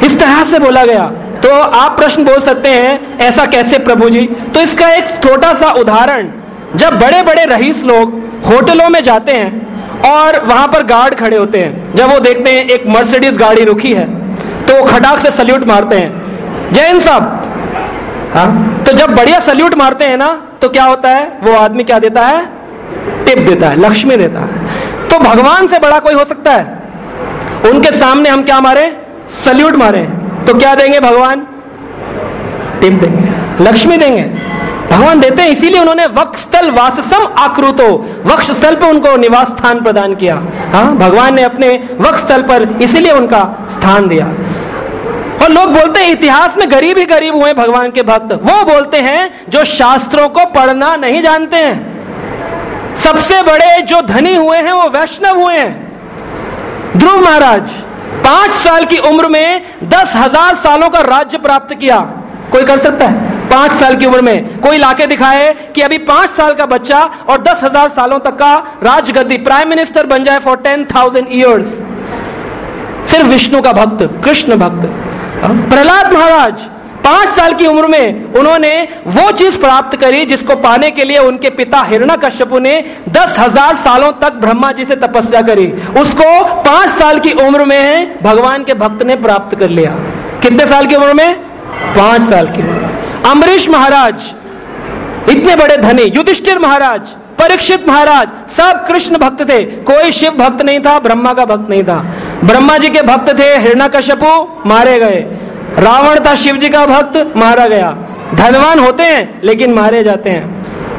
इस तरह से बोला गया। तो आप प्रश्न बोल सकते हैं ऐसा कैसे प्रभु जी? तो इसका एक छोटा सा उदाहरण, जब बड़े बड़े रईस लोग होटलों में जाते हैं और वहां पर गार्ड खड़े होते हैं, जब वो देखते हैं एक मर्सिडीज गाड़ी रुकी है तो खटाक से सल्यूट मारते हैं, जय हिंद साहब। हाँ, तो जब बढ़िया सल्यूट मारते हैं ना तो क्या होता है, वो आदमी क्या देता है? टिप देता है, लक्ष्मी देता है। तो भगवान से बड़ा कोई हो सकता है? उनके सामने हम क्या मारे? सल्यूट मारे, तो क्या देंगे भगवान? टिप देंगे, लक्ष्मी देंगे। भगवान देते हैं, इसीलिए उन्होंने वक्षस्थल वाससम आकृतो, वक्षस्थल पर उनको निवास स्थान प्रदान किया। हाँ, भगवान ने अपने वक्षस्थल पर इसीलिए उनका स्थान दिया। और लोग बोलते हैं इतिहास में गरीब ही गरीब हुए भगवान के भक्त। वो बोलते हैं जो शास्त्रों को पढ़ना नहीं जानते हैं। सबसे बड़े जो धनी हुए हैं वो वैष्णव हुए हैं। ध्रुव महाराज 5 साल की उम्र में 10,000 सालों का राज्य प्राप्त किया। कोई कर सकता है? 5 साल की उम्र में कोई लाके दिखाए कि अभी 5 साल का बच्चा और 10,000 सालों तक का राजगद्दी, प्राइम मिनिस्टर बन जाए फॉर 10,000 ईयर्स। सिर्फ विष्णु का भक्त, कृष्ण भक्त। प्रहलाद महाराज 5 साल की उम्र में उन्होंने वो चीज प्राप्त करी जिसको पाने के लिए उनके पिता हिरण्यकश्यपु ने 10,000 सालों तक ब्रह्मा जी से तपस्या करी। उसको 5 साल की उम्र में भगवान के भक्त ने प्राप्त कर लिया। कितने साल की उम्र में? 5 साल की उम्र में। अम्बरीश महाराज इतने बड़े धनी, युधिष्ठिर महाराज, परीक्षित महाराज, सब कृष्ण भक्त थे। कोई शिव भक्त नहीं था, ब्रह्मा का भक्त नहीं था। ब्रह्मा जी के भक्त थे, हिरण्यकश्यपु मारे गए। रावण था शिव जी का भक्त, मारा गया। धनवान होते हैं लेकिन मारे जाते हैं।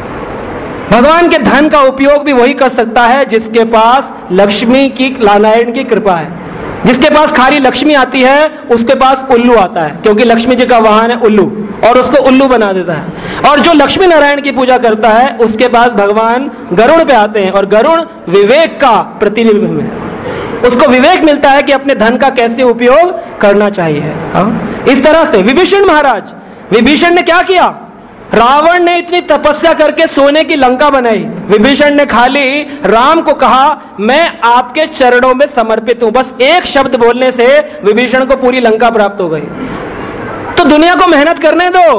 भगवान के धन का उपयोग भी वही कर सकता है जिसके पास लक्ष्मी की, नारायण की कृपा है। जिसके पास खाली लक्ष्मी आती है उसके पास उल्लू आता है, क्योंकि लक्ष्मी जी का वाहन है उल्लू, और उसको उल्लू बना देता है। और जो लक्ष्मी नारायण की पूजा करता है उसके पास भगवान गरुड़ पे आते हैं, और गरुड़ विवेक का प्रतिनिधित्व है। उसको विवेक मिलता है कि अपने धन का कैसे उपयोग करना चाहिए। इस तरह से विभीषण महाराज, विभीषण ने क्या किया? रावण ने इतनी तपस्या करके सोने की लंका बनाई, विभीषण ने खाली राम को कहा मैं आपके चरणों में समर्पित हूं। बस एक शब्द बोलने से विभीषण को पूरी लंका प्राप्त हो गई। तो दुनिया को मेहनत करने दो,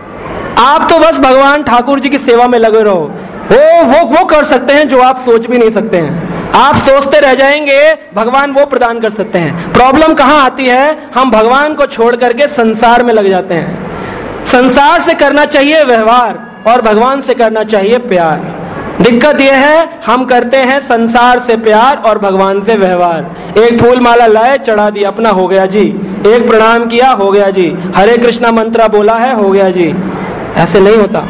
आप तो बस भगवान ठाकुर जी की सेवा में लगे रहो। वो कर सकते हैं जो आप सोच भी नहीं सकते हैं। आप सोचते रह जाएंगे, भगवान वो प्रदान कर सकते हैं। प्रॉब्लम कहां आती है? हम भगवान को छोड़ करके संसार में लग जाते हैं। संसार से करना चाहिए व्यवहार और भगवान से करना चाहिए प्यार। दिक्कत यह है हम करते हैं संसार से प्यार और भगवान से व्यवहार। एक फूल माला लाए, चढ़ा दिया, अपना हो गया जी। एक प्रणाम किया, हो गया जी। हरे कृष्णा मंत्र बोला है, हो गया जी। ऐसे नहीं होता।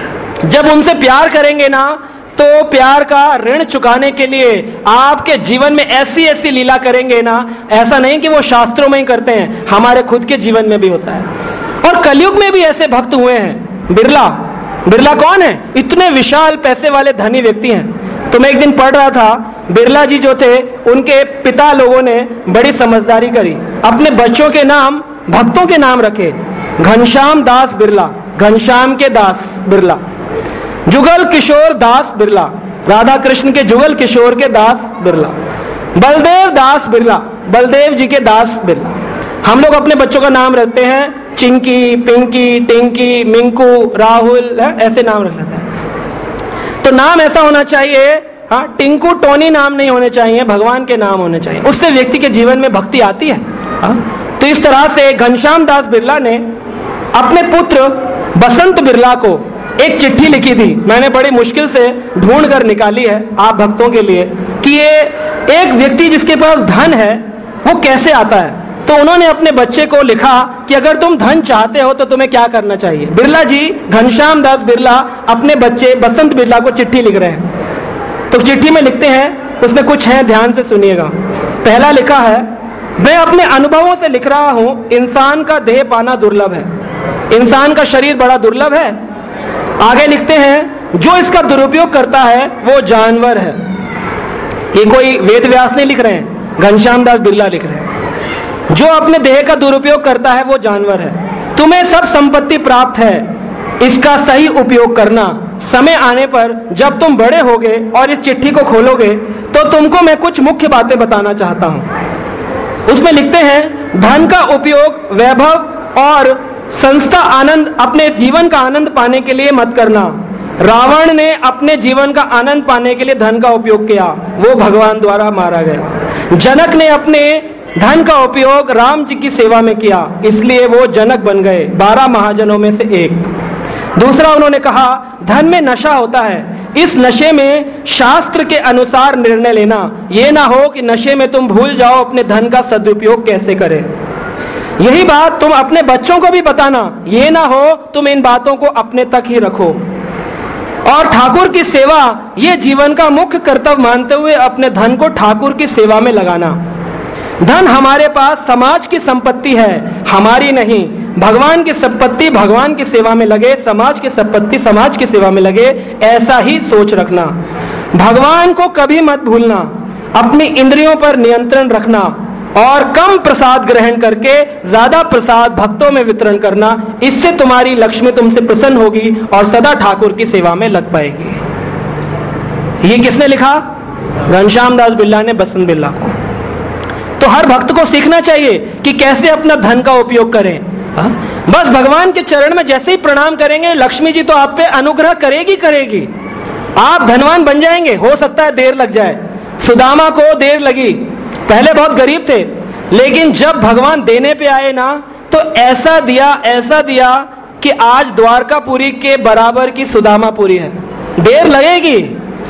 जब उनसे प्यार करेंगे ना तो प्यार का ऋण चुकाने के लिए आपके जीवन में ऐसी ऐसी लीला करेंगे ना, ऐसा नहीं कि वो शास्त्रों में ही करते हैं, हमारे खुद के जीवन में भी होता है। और कलयुग में भी ऐसे भक्त हुए हैं। बिरला कौन है? इतने विशाल पैसे वाले धनी व्यक्ति हैं। तो मैं एक दिन पढ़ रहा था, बिरला जी जो थे उनके पिता लोगों ने बड़ी समझदारी करी, अपने बच्चों के नाम भक्तों के नाम रखे। घनश्याम दास बिरला, घनश्याम के दास बिरला। जुगल किशोर दास बिरला, राधा कृष्ण के जुगल किशोर के दास बिरला। बलदेव दास बिरला, बलदेव जी के दास बिरला। हम लोग अपने बच्चों का नाम रखते हैं चिंकी, पिंकी, टिंकी, मिंकू, राहुल, ऐसे नाम रख लेते हैं। तो नाम ऐसा होना चाहिए, हाँ, टिंकू टोनी नाम नहीं होने चाहिए, भगवान के नाम होने चाहिए। उससे व्यक्ति के जीवन में भक्ति आती है। हाँ? तो इस तरह से घनश्याम दास बिरला ने अपने पुत्र बसंत बिरला को एक चिट्ठी लिखी थी। मैंने बड़ी मुश्किल से ढूंढ कर निकाली है आप भक्तों के लिए कि ये एक व्यक्ति जिसके पास धन है वो कैसे आता है। तो उन्होंने अपने बच्चे को लिखा कि अगर तुम धन चाहते हो तो तुम्हें क्या करना चाहिए। बिरला जी, घनश्याम दास बिरला अपने बच्चे बसंत बिरला को चिट्ठी लिख रहे हैं। तो चिट्ठी में लिखते हैं, उसमें कुछ है, ध्यान से सुनिएगा। पहला लिखा है, मैं अपने अनुभवों से लिख रहा हूं, इंसान का देह पाना दुर्लभ है, इंसान का शरीर बड़ा दुर्लभ है। आगे लिखते हैं, जो इसका दुरुपयोग करता है वो जानवर है। ये कोई वेद व्यास नहीं लिख रहे हैं, घनश्याम दास बिरला लिख रहे हैं। जो अपने देह का दुरुपयोग करता है वो जानवर है। तुम्हें सब संपत्ति प्राप्त है, इसका सही उपयोग करना। समय आने पर जब तुम बड़े होगे और इस चिट्ठी को खोलोगे तो तुमको मैं कुछ मुख्य बातें बताना चाहता हूं। उसमें लिखते हैं, धन का उपयोग वैभव और संस्था आनंद, अपने जीवन का आनंद पाने के लिए मत करना। रावण ने अपने जीवन का आनंद पाने के लिए धन का उपयोग किया, वो भगवान द्वारा मारा गया। जनक ने अपने धन का उपयोग राम जी की सेवा में किया, इसलिए वो जनक बन गए, 12 महाजनों में से एक। दूसरा उन्होंने कहा, धन में नशा होता है, इस नशे में शास्त्र के अनुसार निर्णय लेना, ये ना हो कि नशे में तुम भूल जाओ अपने धन का सदुपयोग कैसे करें। यही बात तुम अपने बच्चों को भी बताना, ये ना हो तुम इन बातों को अपने तक ही रखो। और ठाकुर की सेवा ये जीवन का मुख्य कर्तव्य मानते हुए अपने धन को ठाकुर की सेवा में लगाना। धन हमारे पास समाज की संपत्ति है, हमारी नहीं। भगवान की संपत्ति भगवान की सेवा में लगे, समाज की संपत्ति समाज की सेवा में लगे, ऐसा ही सोच रखना। भगवान को कभी मत भूलना, अपनी इंद्रियों पर नियंत्रण रखना और कम प्रसाद ग्रहण करके ज्यादा प्रसाद भक्तों में वितरण करना। इससे तुम्हारी लक्ष्मी तुमसे प्रसन्न होगी और सदा ठाकुर की सेवा में लग पाएगी। ये किसने लिखा? घनश्याम दास बिरला ने बसंत बिरला को। तो हर भक्त को सीखना चाहिए कि कैसे अपना धन का उपयोग करें। बस भगवान के चरण में जैसे ही प्रणाम करेंगे, लक्ष्मी जी तो आप पे अनुग्रह करेगी करेगी, आप धनवान बन जाएंगे। हो सकता है देर लग जाए, सुदामा को देर लगी, पहले बहुत गरीब थे, लेकिन जब भगवान देने पे आए ना तो ऐसा दिया कि आज द्वारकापुरी के बराबर की सुदामापुरी है। देर लगेगी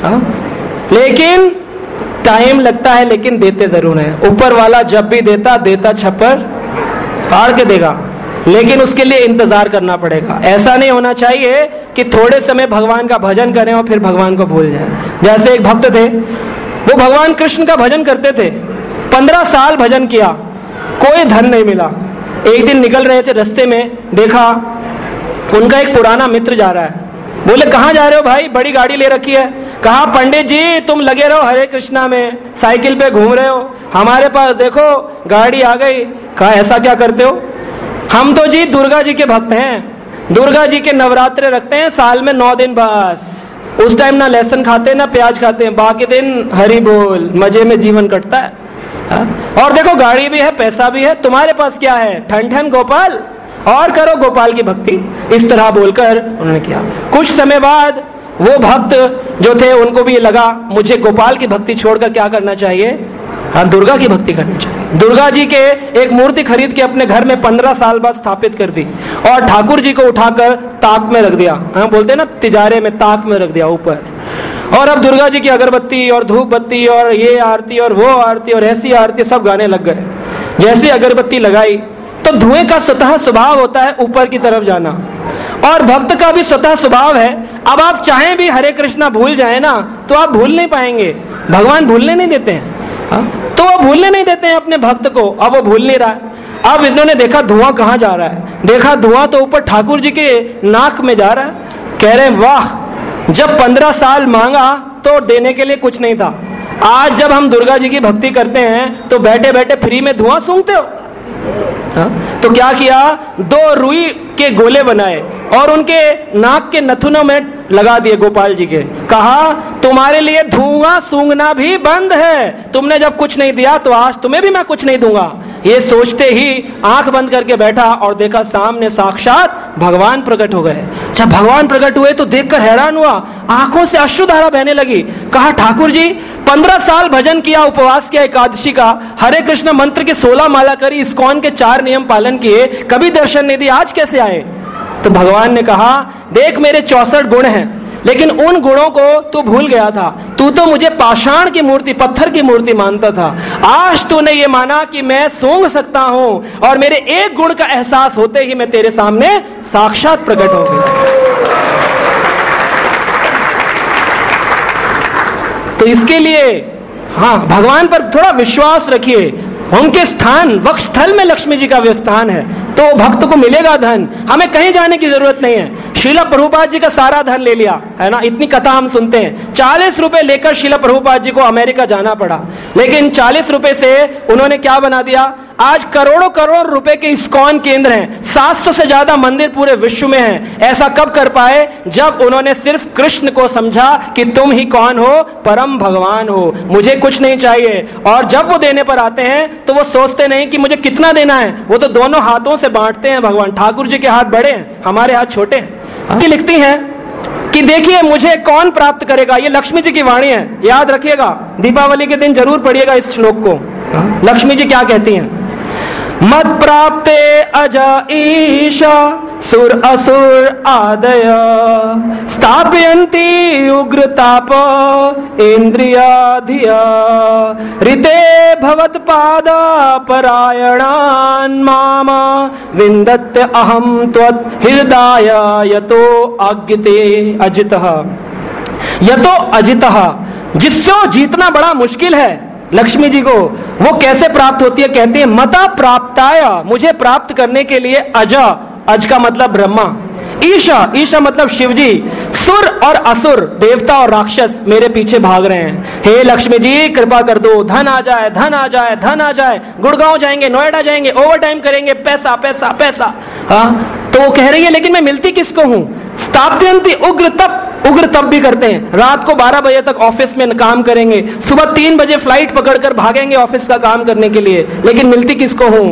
लेकिन टाइम लगता है, लेकिन देते जरूर हैं। ऊपर वाला जब भी देता छप्पर फाड़ के देगा, लेकिन उसके लिए इंतजार करना पड़ेगा। ऐसा नहीं होना चाहिए कि थोड़े समय भगवान का भजन करें और फिर भगवान को भूल जाएं। जैसे एक भक्त थे, वो भगवान कृष्ण का भजन करते थे, 15 साल भजन किया, कोई धन नहीं मिला। एक दिन निकल रहे थे, रास्ते में देखा उनका एक पुराना मित्र जा रहा है। बोले, कहाँ जा रहे हो भाई? बड़ी गाड़ी ले रखी है। कहा, पंडित जी तुम लगे रहो हरे कृष्णा में, साइकिल पे घूम रहे हो, हमारे पास देखो गाड़ी आ गई। कहा, ऐसा क्या करते हो? हम तो जी दुर्गा जी के भक्त हैं, दुर्गा जी के नवरात्रे रखते हैं साल में 9 दिन बस। उस टाइम ना लहसुन खाते ना प्याज खाते हैं, बाकी दिन हरि बोल, मजे में जीवन कटता है। और देखो गाड़ी भी है, पैसा भी है, तुम्हारे पास क्या है? ठन ठन गोपाल, और करो गोपाल की भक्ति। इस तरह बोलकर उन्होंने किया। कुछ समय बाद वो भक्त जो थे उनको भी लगा मुझे गोपाल की भक्ति छोड़कर क्या करना चाहिए? हाँ, दुर्गा की भक्ति करनी चाहिए। दुर्गा जी के एक मूर्ति खरीद के अपने घर में 15 साल बाद स्थापित कर दी और ठाकुर जी को उठाकर ताक में रख दिया। हाँ, बोलते हैं ना तिजारे में, ताक में रख दिया ऊपर। और अब दुर्गा जी की अगरबत्ती और धूप बत्ती और ये आरती और वो आरती और ऐसी आरती सब गाने लग गए। जैसे अगरबत्ती लगाई तो धुएं का स्वतः स्वभाव होता है ऊपर की तरफ जाना, और भक्त का भी स्वतः स्वभाव है। अब आप चाहें भी हरे कृष्णा भूल जाए ना तो आप भूल नहीं पाएंगे, भगवान भूलने नहीं देते हैं। तो वो भूलने नहीं देते हैं अपने भक्त को। अब वो भूल नहीं रहा है। अब इन्होंने देखा धुआं कहाँ जा रहा है, देखा धुआं तो ऊपर ठाकुर जी के नाक में जा रहा है। कह रहे हैं, वाह, जब 15 साल मांगा तो देने के लिए कुछ नहीं था, आज जब हम दुर्गा जी की भक्ति करते हैं तो बैठे बैठे फ्री में धुआं सूंघते हो। तो क्या किया, 2 रुई के गोले बनाए और उनके नाक के नथुनों में लगा दिए गोपाल जी के। कहा, तुम्हारे लिए धुआं सूंघना भी बंद है, तुमने जब कुछ नहीं दिया तो आज तुम्हें भी मैं कुछ नहीं दूंगा। ये सोचते ही आंख बंद करके बैठा और देखा सामने साक्षात भगवान प्रकट हो गए। जब भगवान प्रकट हुए तो देखकर हैरान हुआ, आंखों से अश्रुधारा बहने लगी। कहा, ठाकुर जी 15 साल भजन किया, उपवास किया एकादशी का, हरे कृष्ण मंत्र के 16 माला करी, इस्कॉन के 4 नियम पालन किए, कभी दर्शन नहीं दिया, आज कैसे आए? तो भगवान ने कहा, देख मेरे 64 गुण हैं, लेकिन उन गुणों को तू भूल गया था। तू तो मुझे पाषाण की मूर्ति, पत्थर की मूर्ति मानता था। आज तूने ये माना कि मैं सूंघ सकता हूं और मेरे एक गुण का एहसास होते ही मैं तेरे सामने साक्षात प्रकट हो गया। तो इसके लिए हाँ, भगवान पर थोड़ा विश्वास रखिए। उनके स्थान वक्षस्थल में लक्ष्मी जी का व्यवस्थान है, तो भक्त को मिलेगा धन, हमें कहीं जाने की जरूरत नहीं है। श्रील प्रभुपाद जी का सारा धन ले लिया है ना, इतनी कथा हम सुनते हैं। 40 रुपए लेकर श्रील प्रभुपाद जी को अमेरिका जाना पड़ा, लेकिन 40 रुपए से उन्होंने क्या बना दिया, आज करोड़ों करोड़ रुपए के इस्कॉन केंद्र हैं, 700 से ज्यादा मंदिर पूरे विश्व में हैं। ऐसा कब कर पाए? जब उन्होंने सिर्फ कृष्ण को समझा कि तुम ही कौन हो? परम भगवान हो, मुझे कुछ नहीं चाहिए। और जब वो देने पर आते हैं तो वो सोचते नहीं कि मुझे कितना देना है, वो तो दोनों हाथों से बांटते हैं। भगवान ठाकुर जी के हाथ बड़े हैं, हमारे हाथ छोटे हैं। लिखती हैं कि देखिए मुझे कौन प्राप्त करेगा। ये लक्ष्मी जी की वाणी है, याद रखिएगा, दीपावली के दिन जरूर पढ़िएगा इस श्लोक को। लक्ष्मी जी क्या कहती हैं? मत प्राप्ते अज ईशा सुर असुर आदय स्थापयन्ति उग्रताप इंद्रियाधिया ऋते भवत्पाद परायणान् माम विन्दत्य अहं त्वत् हृदय यतो अज्ञते अजितः। यतो अजितः, जिससे जीतना बड़ा मुश्किल है लक्ष्मी जी को, वो कैसे प्राप्त होती है? कहती है मता प्राप्ताय, मुझे प्राप्त करने के लिए अज, अज का मतलब ब्रह्मा, ईशा, ईशा मतलब शिव जी, सुर और असुर देवता और राक्षस मेरे पीछे भाग रहे हैं। हे लक्ष्मी जी कृपा कर दो, धन आ जाए, धन आ जाए, धन आ जाए, गुड़गांव जाएंगे, नोएडा जाएंगे, ओवर टाइम करेंगे, पैसा पैसा पैसा। तो वो कह रही है लेकिन मैं मिलती किसको हूं? स्थाप्यन्ति उग्र तप, उग्र तप भी करते हैं, रात को 12 बजे तक ऑफिस में काम करेंगे, सुबह 3 बजे फ्लाइट पकड़कर भागेंगे ऑफिस का काम करने के लिए, लेकिन मिलती किसको हूं?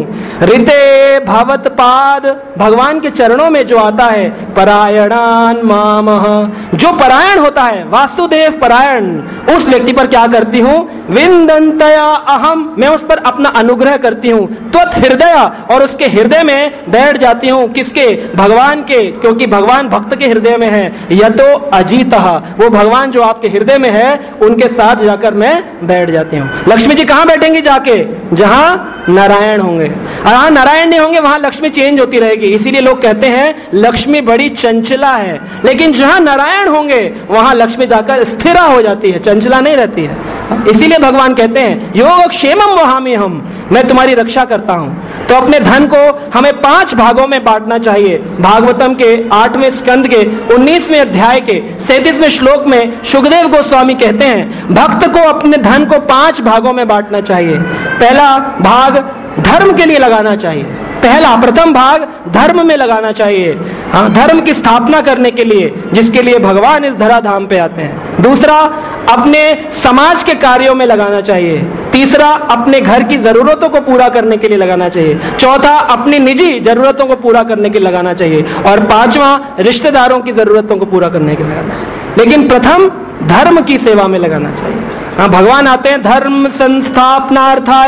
ऋते भवत पाद, भगवान के चरणों में जो आता है, परायणान मामह, जो परायण होता है, वासुदेव परायण, उस व्यक्ति पर क्या करती हूं? विंदन्तया अहम, मैं उस पर अपना अनुग्रह करती हूं, त्वत् हृदय, और उसके हृदय में बैठ जाती हूं। किसके? भगवान के, क्योंकि भगवान भक्त के हृदय में है। यतो अजीतः, वो भगवान जो आपके हृदय में है उनके साथ जाकर मैं बैठ जाती हूँ। लक्ष्मी जी कहाँ बैठेंगी? जाके जहां नारायण होंगे। जहां नारायण नहीं होंगे वहां लक्ष्मी चेंज होती रहेगी। इसीलिए लोग कहते हैं लक्ष्मी बड़ी चंचला है, लेकिन जहां नारायण होंगे वहां लक्ष्मी जाकर स्थिरा हो जाती है, चंचला नहीं रहती है। इसीलिए भगवान कहते हैं योग क्षेमम वहामी हम, मैं तुम्हारी रक्षा करता हूं। तो अपने धन को हमें 5 भागों में बांटना चाहिए। भागवतम के 8वें स्कंद के 19वें अध्याय के 37वें श्लोक में सुखदेव गोस्वामी कहते हैं भक्त को अपने धन को 5 भागों में बांटना चाहिए। पहला भाग धर्म के लिए लगाना चाहिए, प्रथम भाग धर्म में लगाना चाहिए, हाँ, धर्म की स्थापना करने के लिए, जिसके लिए भगवान इस धराधाम पे आते हैं। दूसरा अपने समाज के कार्यों में लगाना चाहिए। तीसरा अपने घर की जरूरतों को पूरा करने के लिए लगाना चाहिए। चौथा अपनी निजी जरूरतों को पूरा करने के लिए लगाना चाहिए। और 5वां रिश्तेदारों की जरूरतों को पूरा करने के लिए लगाना चाहिए। लेकिन प्रथम धर्म की सेवा में लगाना चाहिए। हाँ, भगवान आते हैं धर्म संस्थापनार्थाय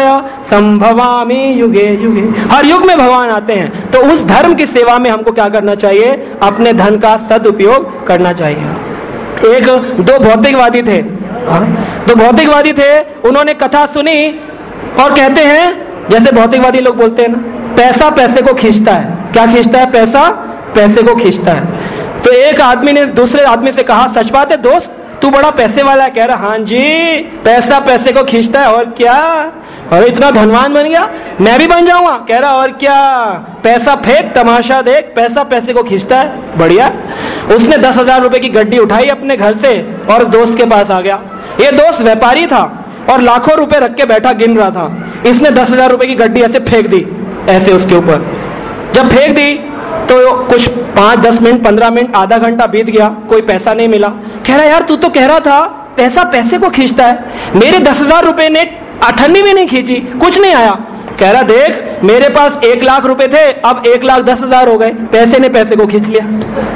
संभवामि युगे युगे, हर युग में भगवान आते हैं। तो उस धर्म की सेवा में हमको क्या करना चाहिए? अपने धन का सदुपयोग करना चाहिए। दो भौतिकवादी थे, दो भौतिकवादी थे, उन्होंने कथा सुनी और कहते हैं, जैसे भौतिकवादी लोग बोलते हैं ना, पैसा पैसे को खींचता है। क्या खींचता है? पैसा पैसे को खींचता है। तो एक आदमी ने दूसरे आदमी से कहा, सच बात है दोस्त, तू बड़ा पैसे वाला है? कह रहा हाँ जी, पैसा पैसे को खींचता है, और क्या, और इतना धनवान बन गया, मैं भी बन जाऊंगा। कह रहा और क्या, पैसा फेंक, तमाशा देख, पैसा पैसे को खींचता है, बढ़िया। उसने 10,000 रुपए की गड्डी उठाई अपने घर से और उस दोस्त के पास आ गया। ये दोस्त व्यापारी था और लाखों रुपए रख के बैठा गिन रहा था। इसने 10,000 रुपए की गड्डी ऐसे फेंक दी, ऐसे उसके ऊपर। जब फेंक दी तो कुछ 5-10 मिनट, 15 मिनट, आधा घंटा बीत गया, कोई पैसा नहीं मिला। कह रहा यार, तू तो कह रहा था पैसा पैसे को खींचता है, मेरे 10,000 रुपए ने अठन्नी भी नहीं खींची, कुछ नहीं आया। कह रहा देख, मेरे पास 1 लाख रुपए थे, अब 1,10,000 हो गए, पैसे ने पैसे को खींच लिया।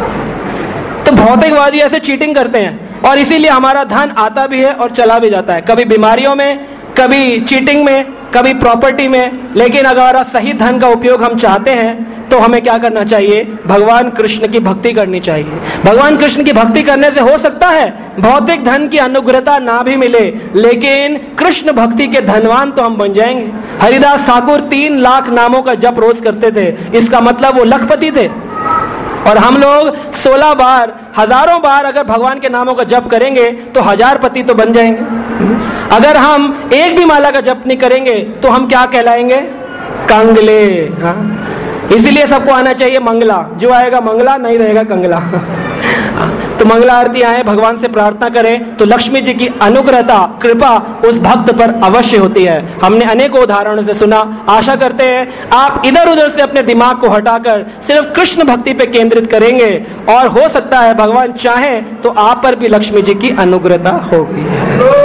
तो भौतिकवादी ऐसे चीटिंग करते हैं और इसीलिए हमारा धन आता भी है और चला भी जाता है, कभी बीमारियों में, कभी चीटिंग में, कभी प्रॉपर्टी में। लेकिन अगर सही धन का उपयोग हम चाहते हैं तो हमें क्या करना चाहिए? भगवान कृष्ण की भक्ति करनी चाहिए। भगवान कृष्ण की भक्ति करने से हो सकता है भौतिक धन की अनुग्रहता ना भी मिले, लेकिन कृष्ण भक्ति के धनवान तो हम बन जाएंगे। हरिदास ठाकुर 3 लाख नामों का जप रोज करते थे, इसका मतलब वो लखपति थे। और हम लोग 16 बार, हजारों बार अगर भगवान के नामों का जप करेंगे तो 1000 पति तो बन जाएंगे। अगर हम एक भी माला का जप नहीं करेंगे तो हम क्या कहलाएंगे? कंगले। इसीलिए सबको आना चाहिए मंगला, जो आएगा मंगला, नहीं रहेगा कंगला। तो मंगला आरती आए, भगवान से प्रार्थना करें तो लक्ष्मी जी की अनुग्रहता, कृपा उस भक्त पर अवश्य होती है। हमने अनेकों उदाहरणों से सुना। आशा करते हैं आप इधर उधर से अपने दिमाग को हटाकर सिर्फ कृष्ण भक्ति पे केंद्रित करेंगे और हो सकता है भगवान चाहे तो आप पर भी लक्ष्मी जी की अनुग्रहता होगी।